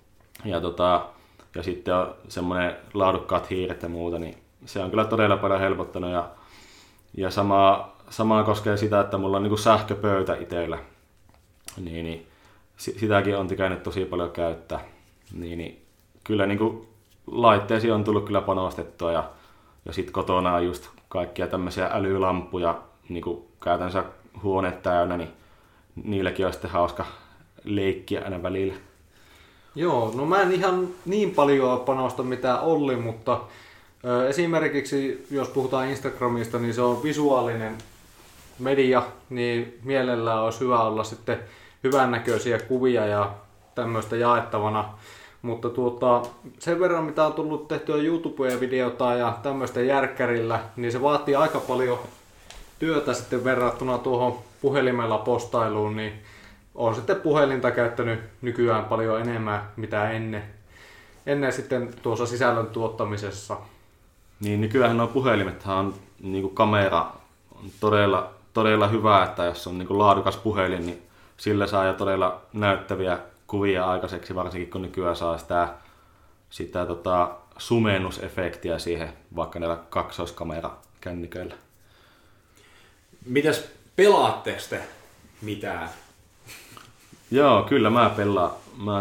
ja sitten on semmoinen laadukkaat hiiret ja muuta, niin se on kyllä todella paljon helpottanut, ja samaa koskee sitä, että mulla on niin kuin sähköpöytä itsellä, niin sitäkin on tykännyt tosi paljon käyttää, niin kyllä niin kuin laitteisiin on tullut kyllä panostettua, ja sitten kotona on just kaikkia tämmöisiä älylampuja, niin kuin käytännössä huone täynnä, niin niilläkin on sitten hauska leikkiä aina välillä. Joo, no mä en ihan niin paljon panosta mitä Olli, mutta esimerkiksi jos puhutaan Instagramista, niin se on visuaalinen media, niin mielellään olisi hyvä olla sitten hyvännäköisiä kuvia ja tämmöistä jaettavana. Mutta sen verran mitä on tullut tehtyä YouTube-videota ja tämmöistä järkkärillä, niin se vaatii aika paljon työtä sitten verrattuna tuohon puhelimella postailuun, niin olen sitten puhelinta käyttänyt nykyään paljon enemmän mitä ennen sitten tuossa sisällön tuottamisessa. Niin nykyään nuo puhelimethan on niin kuin kamera on todella hyvä, että jos on niin kuin laadukas puhelin, niin sillä saa jo todella näyttäviä kuvia aikaiseksi, varsinkin kun nykyään saa sitä sumennusefektiä siihen, vaikka näillä kaksoiskamera-kännyköillä. Mitäs pelaatteko te mitään? Joo, kyllä mä pelaan.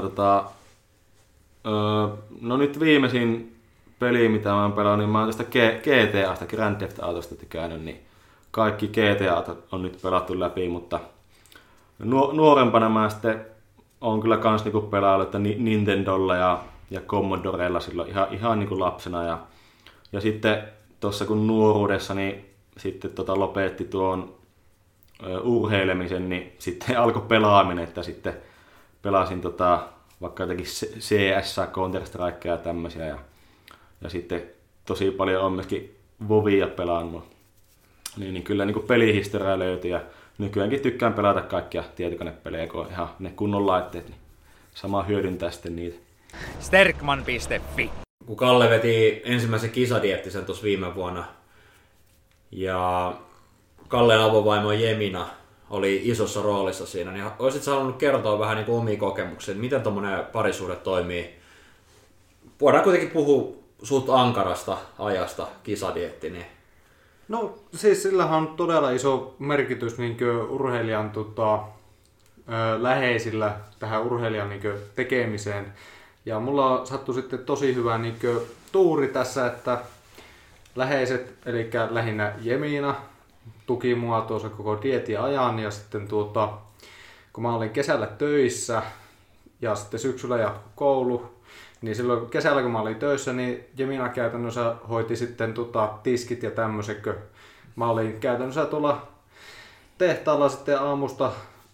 No nyt viimeisin peli, mitä mä oon pelannut, niin mä oon tästä GTAsta, Grand Theft Autosta tykännyt, niin kaikki GTA on nyt pelattu läpi, mutta nuorempana mä sitten on kyllä kans niinku pelaillut, että Nintendolla ja Commodorella silloin ihan niinku lapsena, ja sitten tuossa kun nuoruudessa niin sitten lopetti tuon urheilemisen, niin sitten alkoi pelaaminen, että sitten pelasin vaikka jotenkin CS, Counter-Strikea ja tämmöisiä, ja sitten tosi paljon on myöskin Vovia pelannut, niin kyllä niinku pelihistoria löytyi, ja nykyäänkin tykkään pelata kaikkia tietokonepelejä, kun on ihan ne kunnon laitteet, niin sama hyödyntää sitten niitä. Sterkman.fi. Kun Kalle veti ensimmäisen kisadiettisen tuossa viime vuonna, ja Kallen avovaimo Jemina oli isossa roolissa siinä, niin olisitko halunnut kertoa vähän niin kuin omia kokemuksia, miten tuommoinen parisuhde toimii? Voidaan kuitenkin puhua suht ankarasta ajasta kisadietti, niin No siis sillähän on todella iso merkitys niin urheilijan läheisillä tähän urheilijan niin tekemiseen. Ja mulla sattui sitten tosi hyvä niin tuuri tässä, että läheiset, eli lähinnä Jemina, tuki mua tuossa koko dieetin ajan. Ja sitten kun mä olin kesällä töissä ja sitten syksyllä jatkui koulu, niin silloin kesällä kun mä olin töissä, niin Jemina käytännössä hoiti sitten tiskit ja tämmöiset. Mä olin käytännössä tuolla tehtaalla sitten aamusta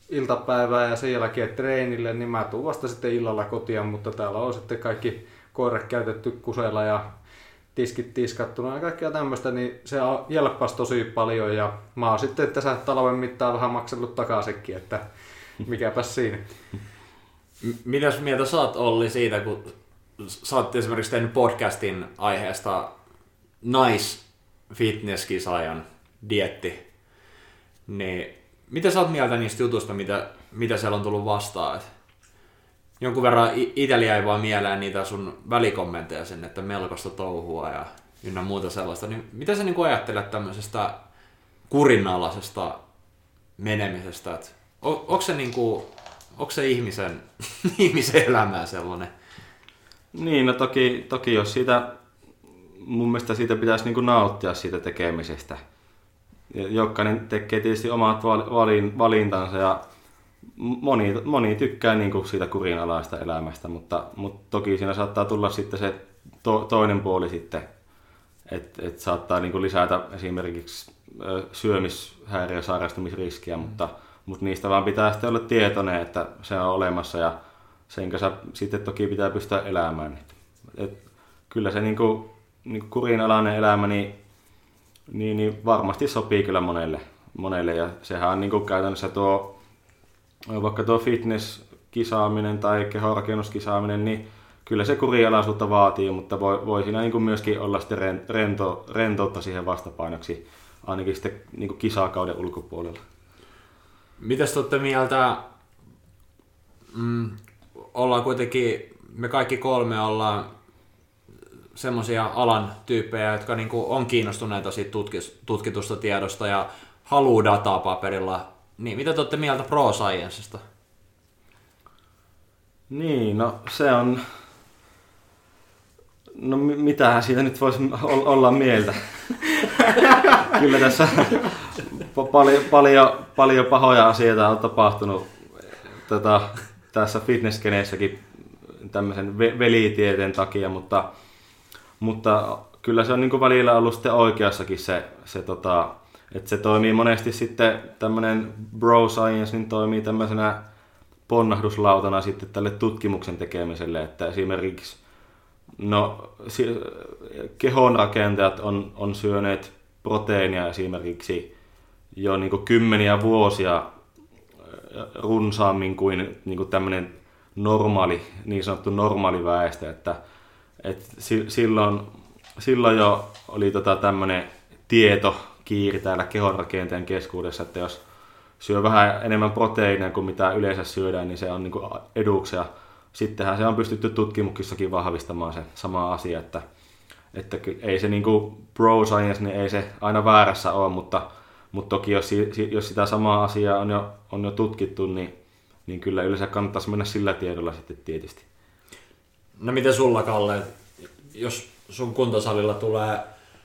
iltapäivää ja sen jälkeen treenille, niin mä tuun vasta sitten illalla kotia, mutta täällä on sitten kaikki koire käytetty kusella ja tiskit tiskattuna ja kaikkea tämmöistä, niin se jelppasi tosi paljon ja mä oon sitten tässä talven mittaan vähän maksellut takaisinkin, että mikäpäs siinä. Mitäs mieltä sä oot, Olli, siitä, kun sä oot esimerkiksi tehnyt podcastin aiheesta fitness-kisaajan dieetti, niin mitä sä oot mieltä niistä jutuista, mitä siellä on tullut vastaan? Et jonkun verran itsellä jäi vaan mieleen niitä sun välikommentteja sen, että melkoista touhua ja ynnä muuta sellaista. Niin mitä sä niin ajattelet tämmöisestä kurinalaisesta menemisestä? Onko se ihmisen elämää sellainen? Niin, no toki jos siitä, mun mielestä siitä pitäisi niin kuin nauttia siitä tekemisestä. Jokainen tekee tietysti omat valintansa ja moni tykkää niin kuin siitä kurinalaista elämästä, mutta toki siinä saattaa tulla sitten se toinen puoli sitten, että saattaa niin kuin lisätä esimerkiksi syömishäiriö- ja sairastumisriskiä, mutta niistä vaan pitää sitten olla tietoinen, että se on olemassa ja sen kanssa sitten toki pitää pystyä elämään. Kyllä se niin kuin kurinalainen elämä niin varmasti sopii kyllä monelle ja sehän on niin kuin käytännössä vaikka tuo fitness-kisaaminen tai kehonrakennuskisaaminen, niin kyllä se kurinalaisuutta vaatii, mutta voi siinä niin kuin myöskin olla sitten rentoutta siihen vastapainoksi, ainakin sitten niin kuin kisakauden ulkopuolella. Mitäs te olette mieltä, ollaan kuitenkin, me kaikki kolme ollaan semmoisia alan tyyppejä, jotka niin kuin on kiinnostuneita siitä tutkitusta tiedosta ja haluaa dataa paperilla. Niin, mitä te olette mieltä Pro Sciencesta? Niin, no se on... No mitähän siitä nyt voisi olla mieltä? Kyllä tässä paljon pahoja asioita on tapahtunut tässä fitness-skeneessäkin tämmöisen velitieteen takia, mutta kyllä se on niin kuin välillä ollut sitten oikeassakin että se toimii monesti sitten tämmöinen bro science, niin toimii tämmöisenä ponnahduslautana sitten tälle tutkimuksen tekemiselle, että esimerkiksi kehonrakentajat on syöneet proteiinia esimerkiksi jo niin kuin kymmeniä vuosia runsaammin kuin tämmöinen normaali, niin sanottu normaali väestö, että silloin jo oli tämmöinen tietokiiri täällä kehonrakentajan keskuudessa, että jos syö vähän enemmän proteiinia kuin mitä yleensä syödään, niin se on niin kuin eduksi. Ja sittenhän se on pystytty tutkimuksissakin vahvistamaan se sama asia, että ei se niin kuin pro science, niin ei se aina väärässä ole, mutta toki jos sitä samaa asiaa on jo tutkittu, niin kyllä yleensä kannattaisi mennä sillä tiedolla sitten tietysti. No miten sulla, Kalle, jos sun kuntosalilla tulee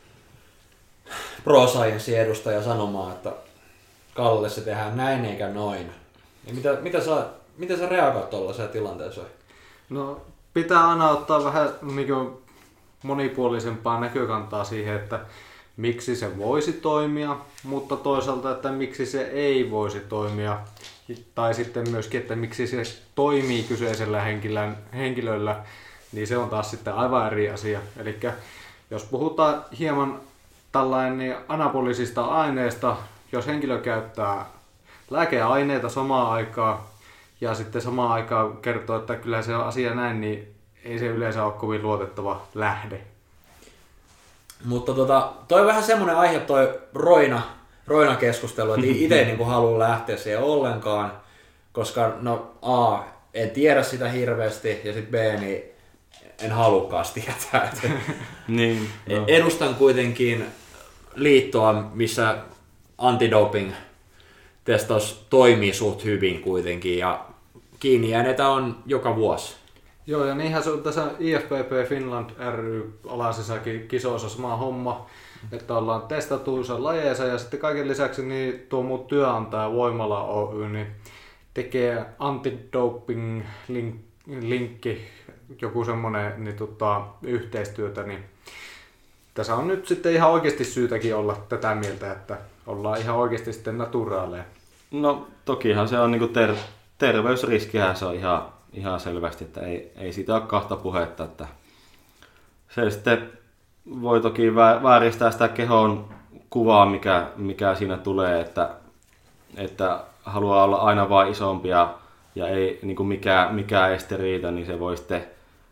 Pro Science edustaja sanomaan, että Kalle, se tehdään näin eikä noin, niin miten sä reagoit tuollaiseen tilanteeseen? No pitää aina ottaa vähän monipuolisempaa näkökantaa siihen, että miksi se voisi toimia, mutta toisaalta, että miksi se ei voisi toimia. Tai sitten myöskin, että miksi se toimii kyseisellä henkilöllä, niin se on taas sitten aivan eri asia. Eli jos puhutaan hieman tällainen anabolisista aineista, jos henkilö käyttää lääkeaineita samaan aikaan ja sitten samaan aikaan kertoo, että kyllä se on asia näin, niin ei se yleensä ole kovin luotettava lähde. Mutta toi on vähän semmoinen aihe, toi roina keskustelu, että itse niin haluan lähteä siihen ollenkaan, koska A, en tiedä sitä hirveästi ja sitten B, niin en halukkaan tietää. Niin, no. Edustan kuitenkin liittoa, missä antidoping testaus toimii suht hyvin kuitenkin ja kiinni jääneitä on joka vuosi. Joo, ja niinhän se on tässä IFBB Finland ry alaisissakin kisoissa sama homma, että ollaan testatuissa lajeissa ja sitten kaiken lisäksi niin tuo mun työnantaja Voimala Oy niin tekee antidoping linkki, joku semmoinen niin yhteistyötä, niin tässä on nyt sitten ihan oikeasti syytäkin olla tätä mieltä, että ollaan ihan oikeasti sitten naturaaleja. No tokihan se on niinku terveysriskihän se on ihan selvästi, että ei siitä ole kahta puhetta. Että se sitten voi toki vääristää sitä kehon kuvaa, mikä siinä tulee, että haluaa olla aina vain isompia ja ei niinku mikään este riitä, niin se voi sitten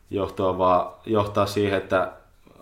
johtaa siihen, että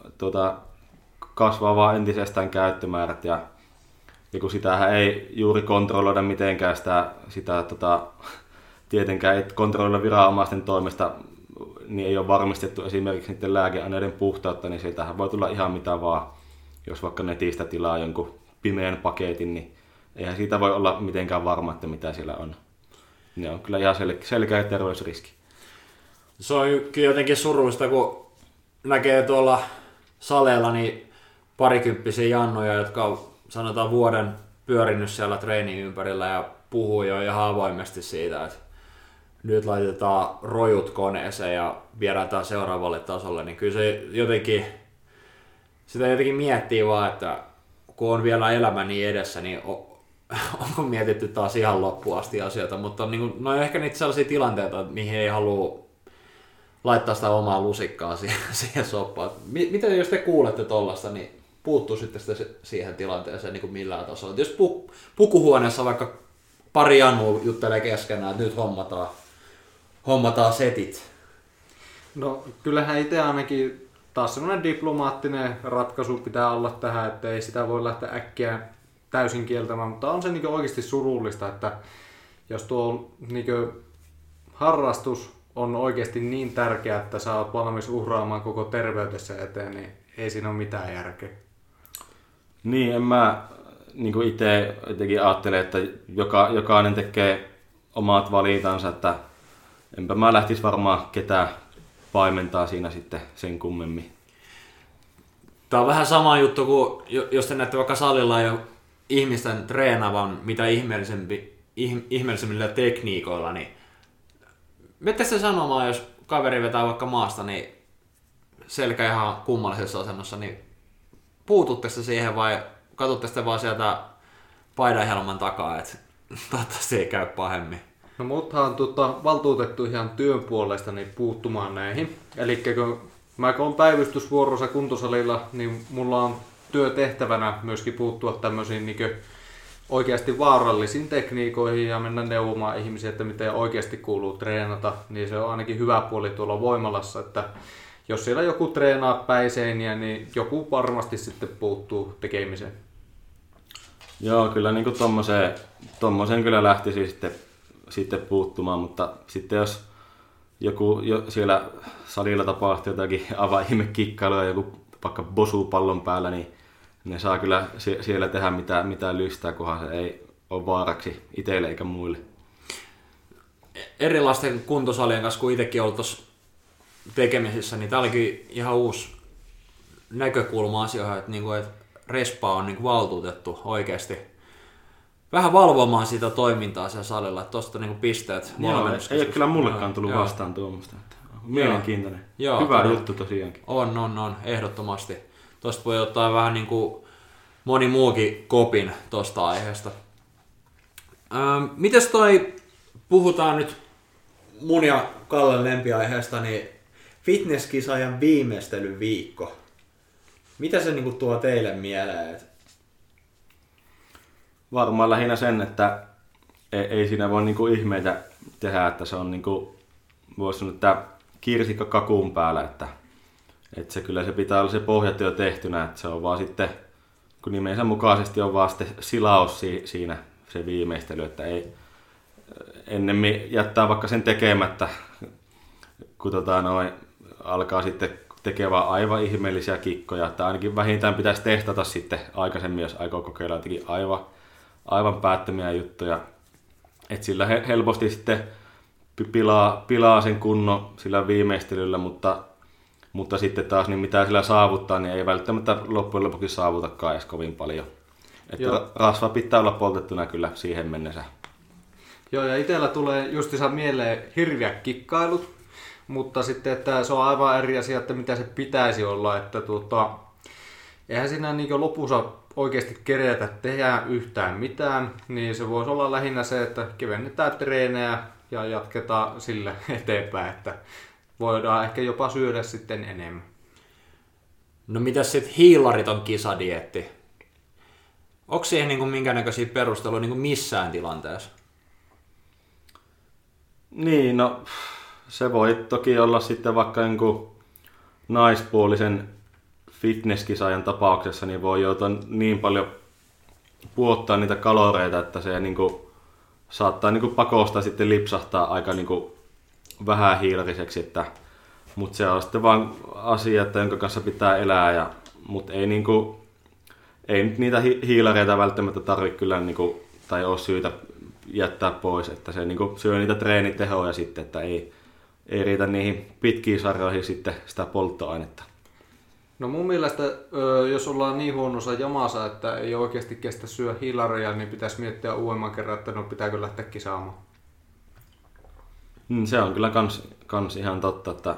kasvaa vaan entisestään käyttömäärät ja kun sitähän ei juuri kontrolloida mitenkään sitä tietenkään ei kontrolloida viranomaisten toimesta, niin ei ole varmistettu esimerkiksi niiden lääkeaineiden puhtautta, niin sieltähän voi tulla ihan mitä vaan. Jos vaikka netistä tilaa jonkun pimeän paketin, niin eihän siitä voi olla mitenkään varma, että mitä siellä on. Ne on kyllä ihan selkeä terveysriski. Se on kyllä jotenkin surullista, kun näkee tuolla saleilla niin parikymppisiä jannoja, jotka on sanotaan vuoden pyörinyt siellä treenin ympärillä ja puhuu jo ihan avoimesti siitä, että nyt laitetaan rojut koneeseen ja viedään taas seuraavalle tasolle, niin kyllä se jotenkin, sitä jotenkin miettii vaan, että kun on vielä elämä niin edessä, niin onko mietitty taas ihan loppuun asti asioita, mutta no on ehkä niitä sellaisia tilanteita, mihin ei halua laittaa sitä omaa lusikkaa siihen soppaan. Miten jos te kuulette tollasta, niin puuttuu sitten siihen tilanteeseen niin kuin millään tasolla. Jos pukuhuoneessa vaikka pari Jannua juttelee keskenään, että nyt hommataan setit. No kyllähän itse ainakin taas semmoinen diplomaattinen ratkaisu pitää olla tähän, että ei sitä voi lähteä äkkiä täysin kieltämään, mutta on se niin oikeasti surullista, että jos tuo niin harrastus on oikeasti niin tärkeä, että sä oot valmis uhraamaan koko terveytessä eteen, niin ei siinä ole mitään järkeä. Niin, en mä niin itse jotenkin ajattele, että jokainen tekee omat valintansa, että enpä mä lähtisi varmaan ketään paimentaa siinä sitten sen kummemmin. Tämä on vähän sama juttu kuin jos te näette vaikka salilla jo ihmisten treenavan mitä ihmeellisemmillä tekniikoilla, niin menette se sanomaan, jos kaveri vetää vaikka maasta, niin selkä ihan kummallisessa asennossa, niin puututte se siihen vai katsotte sitten vaan sieltä paidanhelman takaa, että toivottavasti ei käy pahemmin? No muthan on valtuutettu ihan työn puolesta niin puuttumaan näihin. Eli kun mä olen päivystysvuorossa kuntosalilla, niin mulla on työtehtävänä myöskin puuttua tämmöisiin niin oikeasti vaarallisiin tekniikoihin ja mennä neuvomaan ihmisiä, että miten oikeasti kuuluu treenata. Niin se on ainakin hyvä puoli tuolla Voimalassa, että jos siellä joku treenaa päiseiniä, niin joku varmasti sitten puuttuu tekemiseen. Joo, kyllä niin tommoseen kyllä lähtisi sitten puuttumaan, mutta sitten jos joku siellä salilla tapahtuu jotakin aivan ihmekikkailua ja joku vaikka bosuu pallon päällä, niin ne saa kyllä siellä tehdä mitä lystää, kunhan se ei ole vaaraksi itselle eikä muille. Erilaisten kuntosalien kanssa, kun itsekin ollut tuossa tekemisissä, niin tämä olikin ihan uusi näkökulma asioihin, että respa on niin valtuutettu oikeasti vähän valvomaan sitä toimintaa siellä salilla, että tuosta niin pisteet. Ei ole kyllä mullekaan tullut vastaan tuommoista. Mielenkiintoinen. Joo, hyvä juttu tosiaankin. On, ehdottomasti. Tuosta voi ottaa vähän niin kuin moni muukin kopin tuosta aiheesta. Mites puhutaan nyt mun ja Kallen lempiaiheesta, niin fitnesskisajan viimeistelyviikko. Mitä se niinku tuo teille mieleen? Varmaan lähinnä sen, että ei siinä voi niinku ihmeitä tehdä, että se on niinku, voisi sanoa, että kirsikka kakun päällä, että se kyllä se pitää olla se pohjatyö tehtynä, että se on vaan sitten, kun nimensä mukaisesti on vaan sitten silaus siinä se viimeistely, että ei ennemmin jättää vaikka sen tekemättä, kun alkaa sitten tekevään aivan ihmeellisiä kikkoja, että ainakin vähintään pitäisi testata sitten aikaisemmin, jos aikoo kokeilla jotenkin aivan päättömiä juttuja. Et sillä helposti sitten pilaa sen kunnon sillä viimeistelyllä, mutta sitten taas niin mitä sillä saavuttaa, niin ei välttämättä loppujen lopuksi saavutakaan edes kovin paljon. Että rasva pitää olla poltettuna kyllä siihen mennessä. Joo, ja itsellä tulee justiinsa mieleen hirviät kikkailut, mutta sitten että se on aivan eri asia, että mitä se pitäisi olla. Että eihän siinä niin lopussa oikeasti kerätä tehdä yhtään mitään, niin se voisi olla lähinnä se, että kevennetään treenejä ja jatketaan sille eteenpäin, että voidaan ehkä jopa syödä sitten enemmän. No mitäs sitten hiilariton kisadieetti? Onko siihen niin minkäännäköisiä perusteluja niin missään tilanteessa? Niin, no se voi toki olla sitten vaikka naispuolisen fitnesskisaajan tapauksessa, niin voi joutua niin paljon puottaa niitä kaloreita, että se saattaa pakosta sitten lipsahtaa aika vähän hiilariseksi, mutta se on sitten vaan asia, että jonka kanssa pitää elää, mutta ei nyt niitä hiilareita välttämättä tarvitse kyllä tai ole syytä jättää pois, että se syö niitä treenitehoja sitten, että ei riitä niihin pitkiin sarjoihin sitten sitä polttoainetta. No mun mielestä, jos ollaan niin huonossa jamassa, että ei oikeasti kestä syö hiilareja, niin pitäisi miettiä uudemman kerran, että no pitääkö lähteä kisaamaan. Se on kyllä kans ihan totta, että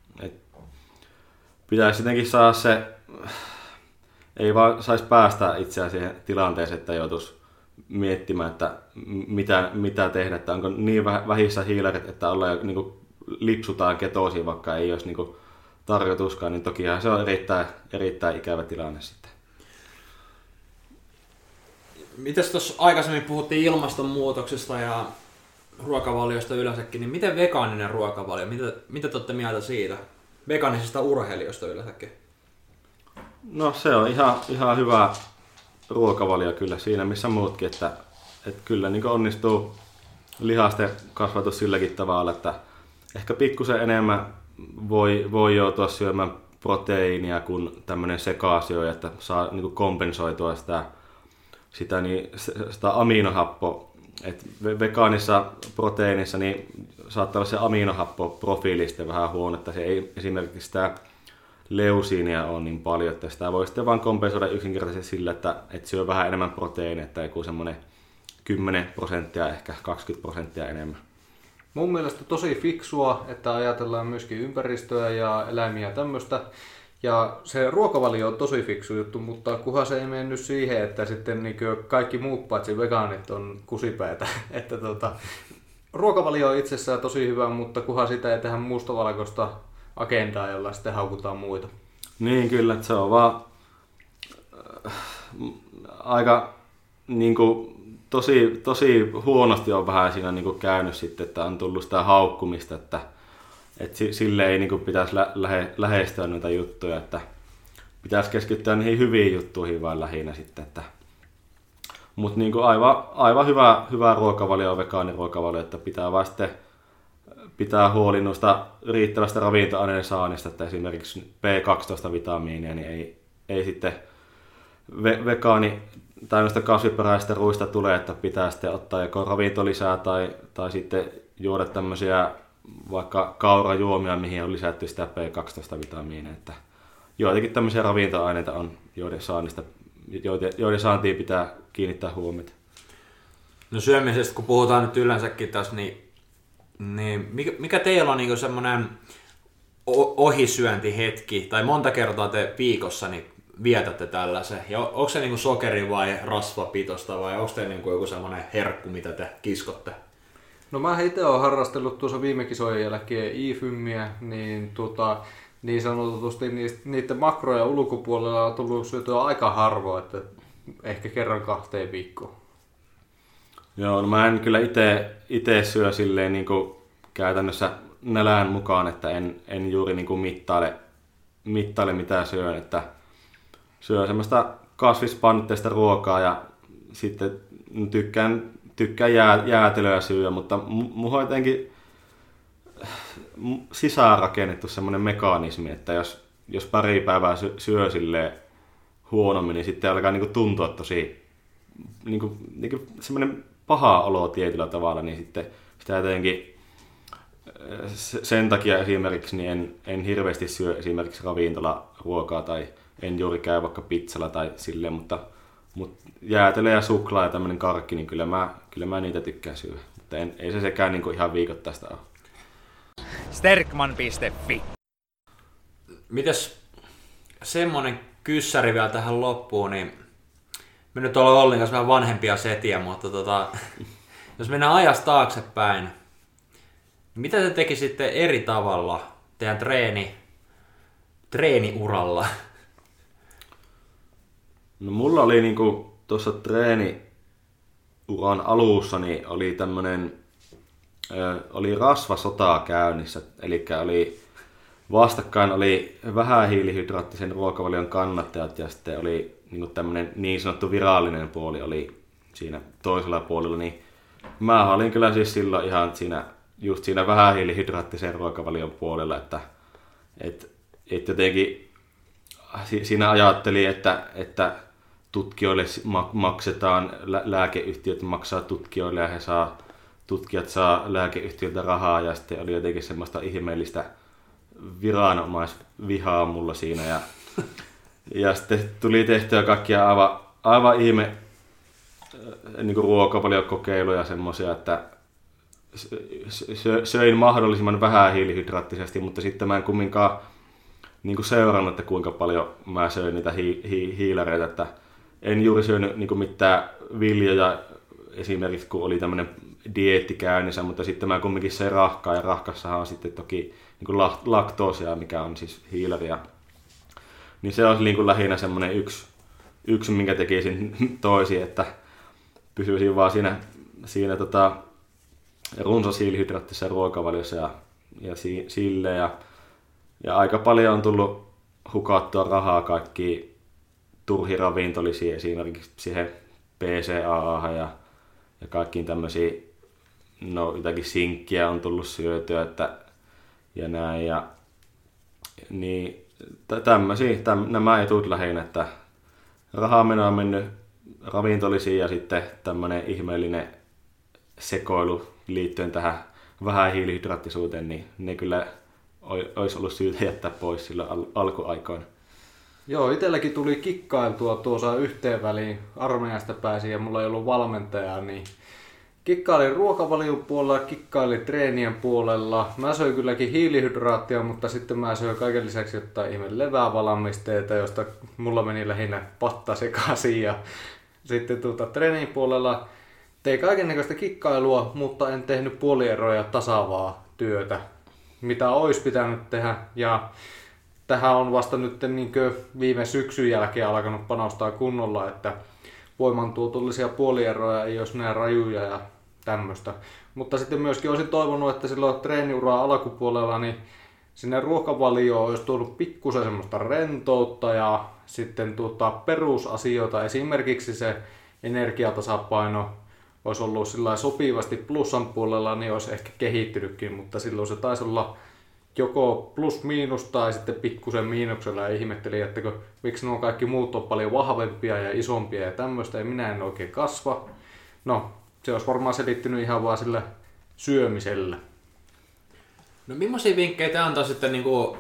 pitäisi jotenkin saada se, ei vaan saisi päästä itseään siihen tilanteeseen, että joutuisi miettimään, että mitä tehdä, että onko niin vähissä hiilarit, että ollaan lipsutaan ketosiin, vaikka ei olisi tarkoituskaan, niin tokihan se on erittäin ikävä tilanne sitten. Mites tuossa aikaisemmin puhuttiin ilmastonmuutoksesta ja ruokavaliosta yleensäkin, niin miten vegaaninen ruokavalio, mitä te olette mieltä siitä? Vegaanisista urheilijoista yleensäkin? No se on ihan hyvä ruokavalio kyllä siinä missä muutkin, että kyllä onnistuu lihasten kasvatus silläkin tavalla, että ehkä pikkusen enemmän voi joutua syömään proteiinia kuin tämmöinen sekaasio, että saa kompensoitua sitä aminohappoa. Et vegaanissa proteiinissa niin saattaa olla se aminohappoprofiili sitten vähän huono, että se ei esimerkiksi sitä leusiinia ole niin paljon, että sitä voi sitten vaan kompensoida yksinkertaisesti sillä, että syö vähän enemmän proteiinia, että joku semmoinen 10%, ehkä 20% enemmän. Mun mielestä tosi fiksua, että ajatellaan myöskin ympäristöä ja eläimiä ja tämmöistä. Ja se ruokavalio on tosi fiksu juttu, mutta kunhan se ei mennyt siihen, että sitten kaikki muut paitsi vegaanit on kusipäitä. Että ruokavalio on itsessään tosi hyvä, mutta kunhan sitä ei tehdä mustavalkoista agendaa, jolla sitten haukutaan muita. Niin kyllä, että se on vaan aika tosi huonosti on vähän siinä käynyt sitten, että on tullut sitä haukkumista, että sille ei pitäisi lähestyä noita juttuja, että pitäisi keskittyä niihin hyviin juttuihin vaan lähinnä sitten, mutta aivan hyvä ruokavalio on vegaaniruokavalio, että pitää vaan sitten pitää huoli noista riittävästä ravintoaineiden saannista, että esimerkiksi B12-vitamiinia niin ei sitten vegaani tai noista kasviperäisistä ruista tulee, että pitää sitten ottaa joko ravintolisää tai sitten juoda tämmöisiä vaikka kaurajuomia, mihin on lisätty sitä B12-vitamiinia. Että joitakin tämmöisiä ravintoaineita on, joiden saantiin pitää kiinnittää huomiota. No syömisestä, kun puhutaan nyt yleensäkin tässä, niin mikä teillä on semmoinen ohisyöntihetki, tai monta kertaa te viikossa niin vietätte tällaisen? Ja onko se sokeri- vai rasvapitoista, vai onko te joku semmoinen herkku, mitä te kiskotte? No mä itse olen harrastellut tuossa viime kisojen jälkeen IFYMiä, niin sanotusti niiden makroja ulkopuolella on tullut syötyä aika harvoin, että ehkä kerran 2 viikkoon. Joo, no mä en kyllä itse syö silleen käytännössä nälän mukaan, että en juuri mittaile mitä syön, että syön semmoista kasvispainotteista ruokaa ja sitten tykkään jäätelöä syödä, mutta mulla on jotenkin sisäänrakennettu semmoinen mekanismi, että jos pari päivää syö silleen huonommin, niin sitten alkaa tuntua tosi semmoinen paha olo tietyllä tavalla, niin sitten sitä jotenkin sen takia esimerkiksi niin en hirveästi syö esimerkiksi ravintolaruokaa tai en juuri käy vaikka pizzalla tai silleen, mutta jäätelö ja suklaa ja tämmöinen karkki, niin kyllä mä niitä tykkään syödä, mutta ei se sekään ihan viikoittaista ole. Sterkman.fi. Mites semmonen kyssäri vielä tähän loppuun, niin me nyt ollaan Ollin kanssa vähän vanhempia setiä, mutta jos mennään ajasta taaksepäin, niin mitä te tekisitte eri tavalla teidän treeniuralla? No mulla oli niinku tuossa treeniuran alussa, niin oli tämmönen, oli rasvasota käynnissä, eli oli vastakkain oli vähähiilihydraattisen ruokavalion kannattajat ja sitten oli niinku tämmönen niin sanottu virallinen puoli oli siinä toisella puolella, niin mä olin kyllä siis silloin ihan just siinä vähähiilihydraattisen ruokavalion puolella, että jotenkin siinä ajattelin, että tutkijoille maksetaan, lääkeyhtiöt maksaa tutkijoille ja tutkijat saa lääkeyhtiöltä rahaa ja sitten oli jotenkin semmoista ihmeellistä viranomaisvihaa mulla siinä ja sitten tuli tehtyä kaikkia aivan ihme niin kuin ruokavaliokokeiluja semmoisia, että söin mahdollisimman vähän hiilihydraattisesti, mutta sitten mä en kumminkaan niin kuin seurannut, että kuinka paljon mä söin niitä hiilareita, että en juuri syönyt niin kuin mitään viljoja esimerkiksi, kun oli tämmöinen dieetti käynnissä, mutta sitten mä kumminkin söin rahkaa ja rahkassahan on sitten toki niin kuin laktoosia, mikä on siis hiilaria. Niin se olisi niin kuin lähinnä semmoinen yksi, minkä tekisin toisin, että pysyisin vaan siinä runsashiilihydraattisessa ruokavaliossa ja sille ja aika paljon on tullut hukattua rahaa kaikkiin turhiin ravintolisiin, esimerkiksi siihen PCAAhan ja kaikkiin tämmöisiä, no jotakin sinkkiä on tullut syötyä ja näin ja niin tämmöisiä, nämä etut lähinnä, että rahameno on mennyt ravintolisiin ja sitten tämmöinen ihmeellinen sekoilu liittyen tähän vähähiilihydraattisuuteen, niin ne kyllä olisi ollut syytä jättää pois silloin alkuaikoina. Joo, itselläkin tuli kikkailtua tuossa yhteen väliin, armeijasta pääsin ja mulla ei ollut valmentajaa, niin kikkailin ruokavalion puolella, kikkailin treenien puolella. Mä söin kylläkin hiilihydraattia, mutta sitten mä söin kaiken lisäksi jotain ihme levävalmisteita, josta mulla meni lähinnä patta sekaisin. Ja sitten treenin puolella tein kaikennäköistä kikkailua, mutta en tehnyt puolieroja tasaavaa työtä, mitä olisi pitänyt tehdä. Ja tähän on vasta nyt niin viime syksyn jälkeen alkanut panostaa kunnolla, että voimantuotollisia puolieroja ei olisi näin rajuja ja tämmöistä. Mutta sitten myöskin olisin toivonut, että silloin treeniuraa alkupuolella niin sinne ruokavalioon olisi tuonut pikkusen semmoista rentoutta ja sitten perusasioita. Esimerkiksi se energiatasapaino olisi ollut sillä sopivasti plussan puolella, niin olisi ehkä kehittynytkin, mutta silloin se taisi olla joko plus miinus tai sitten pikkusen miinuksella ja ihmettelin, että miksi nuo kaikki muut on paljon vahvempia ja isompia ja tämmöistä ja minä en oikein kasva. No, se olisi varmaan selittynyt ihan vaan sillä syömisellä. No millaisia vinkkejä te antaa sitten niinku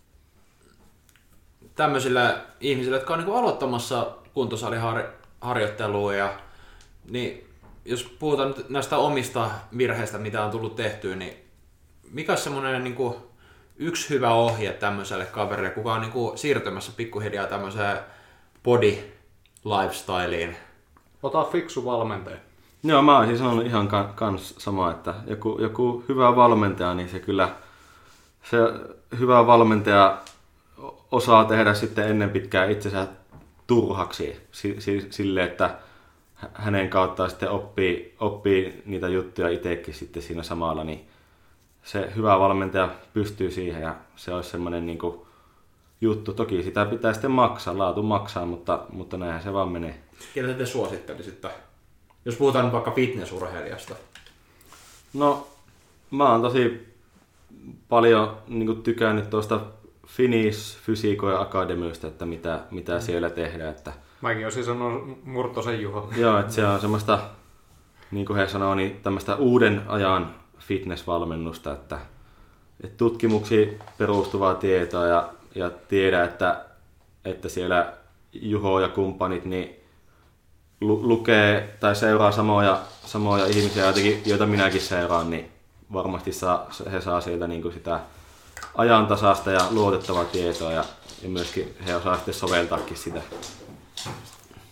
tämmöisille ihmisille, jotka on niinku aloittamassa kuntosaliharjoittelua niin jos puhutaan nyt näistä omista virheistä, mitä on tullut tehtyä, niin mikä on semmoinen niinku yksi hyvä ohje tämmöiselle kaverille, kuka on niinku siirtymässä pikkuhiljaa tämmöiseen body lifestyleen? Ota fiksu valmentaja. Joo, mä olisin sanonut ihan kans samaa, että joku hyvä valmentaja, niin se kyllä se hyvä valmentaja osaa tehdä sitten ennen pitkään itsensä turhaksi sille, että hänen kauttaan sitten oppii niitä juttuja itsekin sitten siinä samalla, niin se hyvä valmentaja pystyy siihen ja se olisi semmoinen niin kuin juttu. Toki sitä pitää sitten maksaa, laatu maksaa, mutta näinhän se vaan menee. Ketä te suosittelisitte, jos puhutaan vaikka fitnessurheilijasta? No, mä oon tosi paljon niin kuin tykännyt tuosta Finnish Fysiikoja Akademista, että mitä siellä tehdään. Että mäkin olisin sanonut Murtosen Juho. Joo, että se on semmoista, niin kuin he sanoo, niin tämmöistä uuden ajan fitnessvalmennusta, että tutkimuksiin perustuvaa tietoa ja tiedä, että siellä Juho ja kumppanit niin lukee tai seuraa samoja ihmisiä, joita minäkin seuraan, niin varmasti he saa sieltä niin kuin sitä ajantasasta ja luotettavaa tietoa ja myöskin he osaa sitten soveltaakin sitä.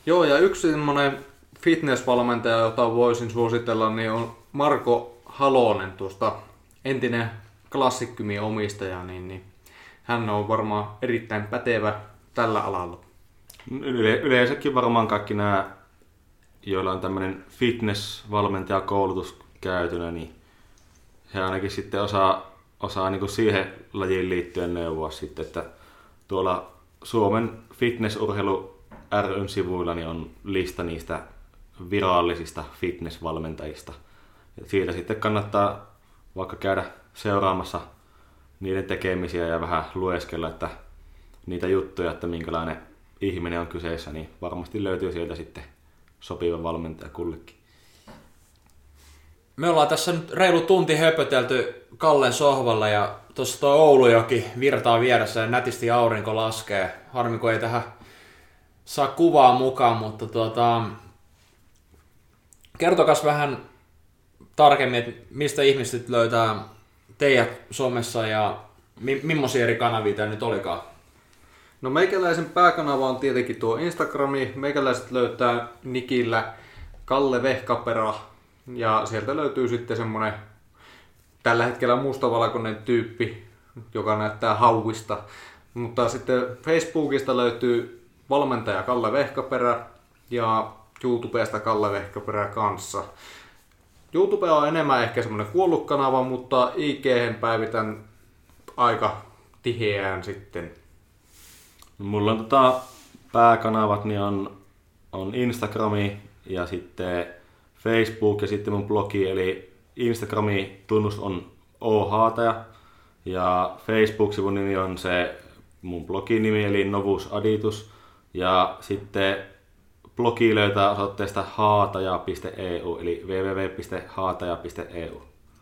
Joo, ja yksi semmoinen fitnessvalmentaja, jota voisin suositella, niin on Marko Halonen, tuosta entinen Klassikkymin omistaja, niin hän on varmaan erittäin pätevä tällä alalla. Yleensäkin varmaan kaikki nämä, joilla on tämmöinen fitness-valmentajakoulutus käytynä, niin he ainakin sitten osaa niin kuin siihen lajiin liittyen neuvoa sitten, että tuolla Suomen fitnessurheilu ry:n sivuilla niin on lista niistä virallisista fitnessvalmentajista. Ja siitä sitten kannattaa vaikka käydä seuraamassa niiden tekemisiä ja vähän lueskella, että niitä juttuja, että minkälainen ihminen on kyseessä, niin varmasti löytyy sieltä sitten sopiva valmentaja kullekin. Me ollaan tässä nyt reilu tunti höpötelty Kallen sohvalla ja tuossa tuo Oulujoki virtaa vieressä ja nätisti aurinko laskee. Harmi kun ei tähän saa kuvaa mukaan, mutta kertokas vähän tarkemmin, että mistä ihmiset löytää teidät somessa ja millaisia eri kanavia tämä nyt olikaan? No meikäläisen pääkanava on tietenkin tuo Instagrami. Meikäläiset löytää nikillä Kalle Vehkaperä ja sieltä löytyy sitten semmonen tällä hetkellä mustavalkoinen tyyppi, joka näyttää hauista. Mutta sitten Facebookista löytyy valmentaja Kalle Vehkaperä ja YouTubesta Kalle Vehkaperä kanssa. YouTube on enemmän ehkä semmoinen kuollut kanava, mutta IG:hen päivitän aika tiheään sitten. Mulla on pääkanavat, niin on Instagrami ja sitten Facebook ja sitten mun blogi, eli Instagrami tunnus on ohaataja ja Facebook-sivun nimi on se mun blogin nimi eli Novus Aditus ja sitten blogi löytää osoitteesta haataja.eu eli www.haataja.eu.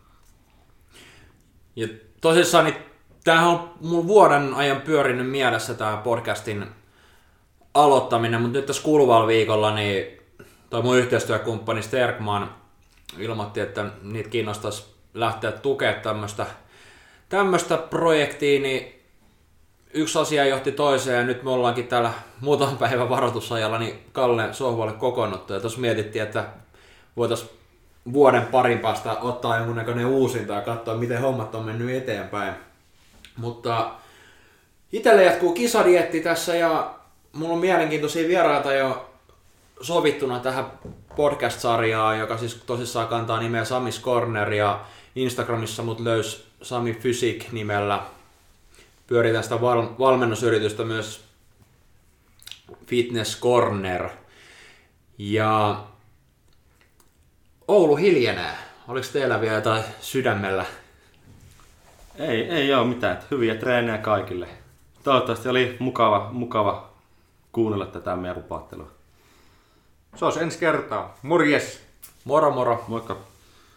Ja tosissaan niin tämähän on mun vuoden ajan pyörinyt mielessä tämä podcastin aloittaminen, mutta nyt tässä kuluvalla viikolla niin toi mun yhteistyökumppani Sterkman ilmoitti, että niitä kiinnostaisi lähteä tukemaan tämmöistä projektia, niin yksi asia johti toiseen ja nyt me ollaankin täällä muutaman päivän varoitusajalla niin Kalle sohvalle kokoonnuttu ja tuossa mietittiin, että voitaisiin vuoden parin päästä ottaa jonkunnäköinen uusinta ja katsoa, miten hommat on mennyt eteenpäin. Mutta itselle jatkuu kisadietti tässä ja mulla on mielenkiintoisia vieraita jo sovittuna tähän podcast-sarjaan, joka siis tosissaan kantaa nimeä Samis Corner ja Instagramissa mut löysi Sami Physik nimellä. Pyöritään sitä valmennusyritystä myös Fitness Corner. Ja Oulu hiljenee. Oliko teillä vielä jotain sydämellä? Ei ole mitään. Hyviä treenejä kaikille. Toivottavasti oli mukava kuunnella tätä meidän rupaattelua. Se olisi ensi kertaa. Morjes! Moro moro! Moikka!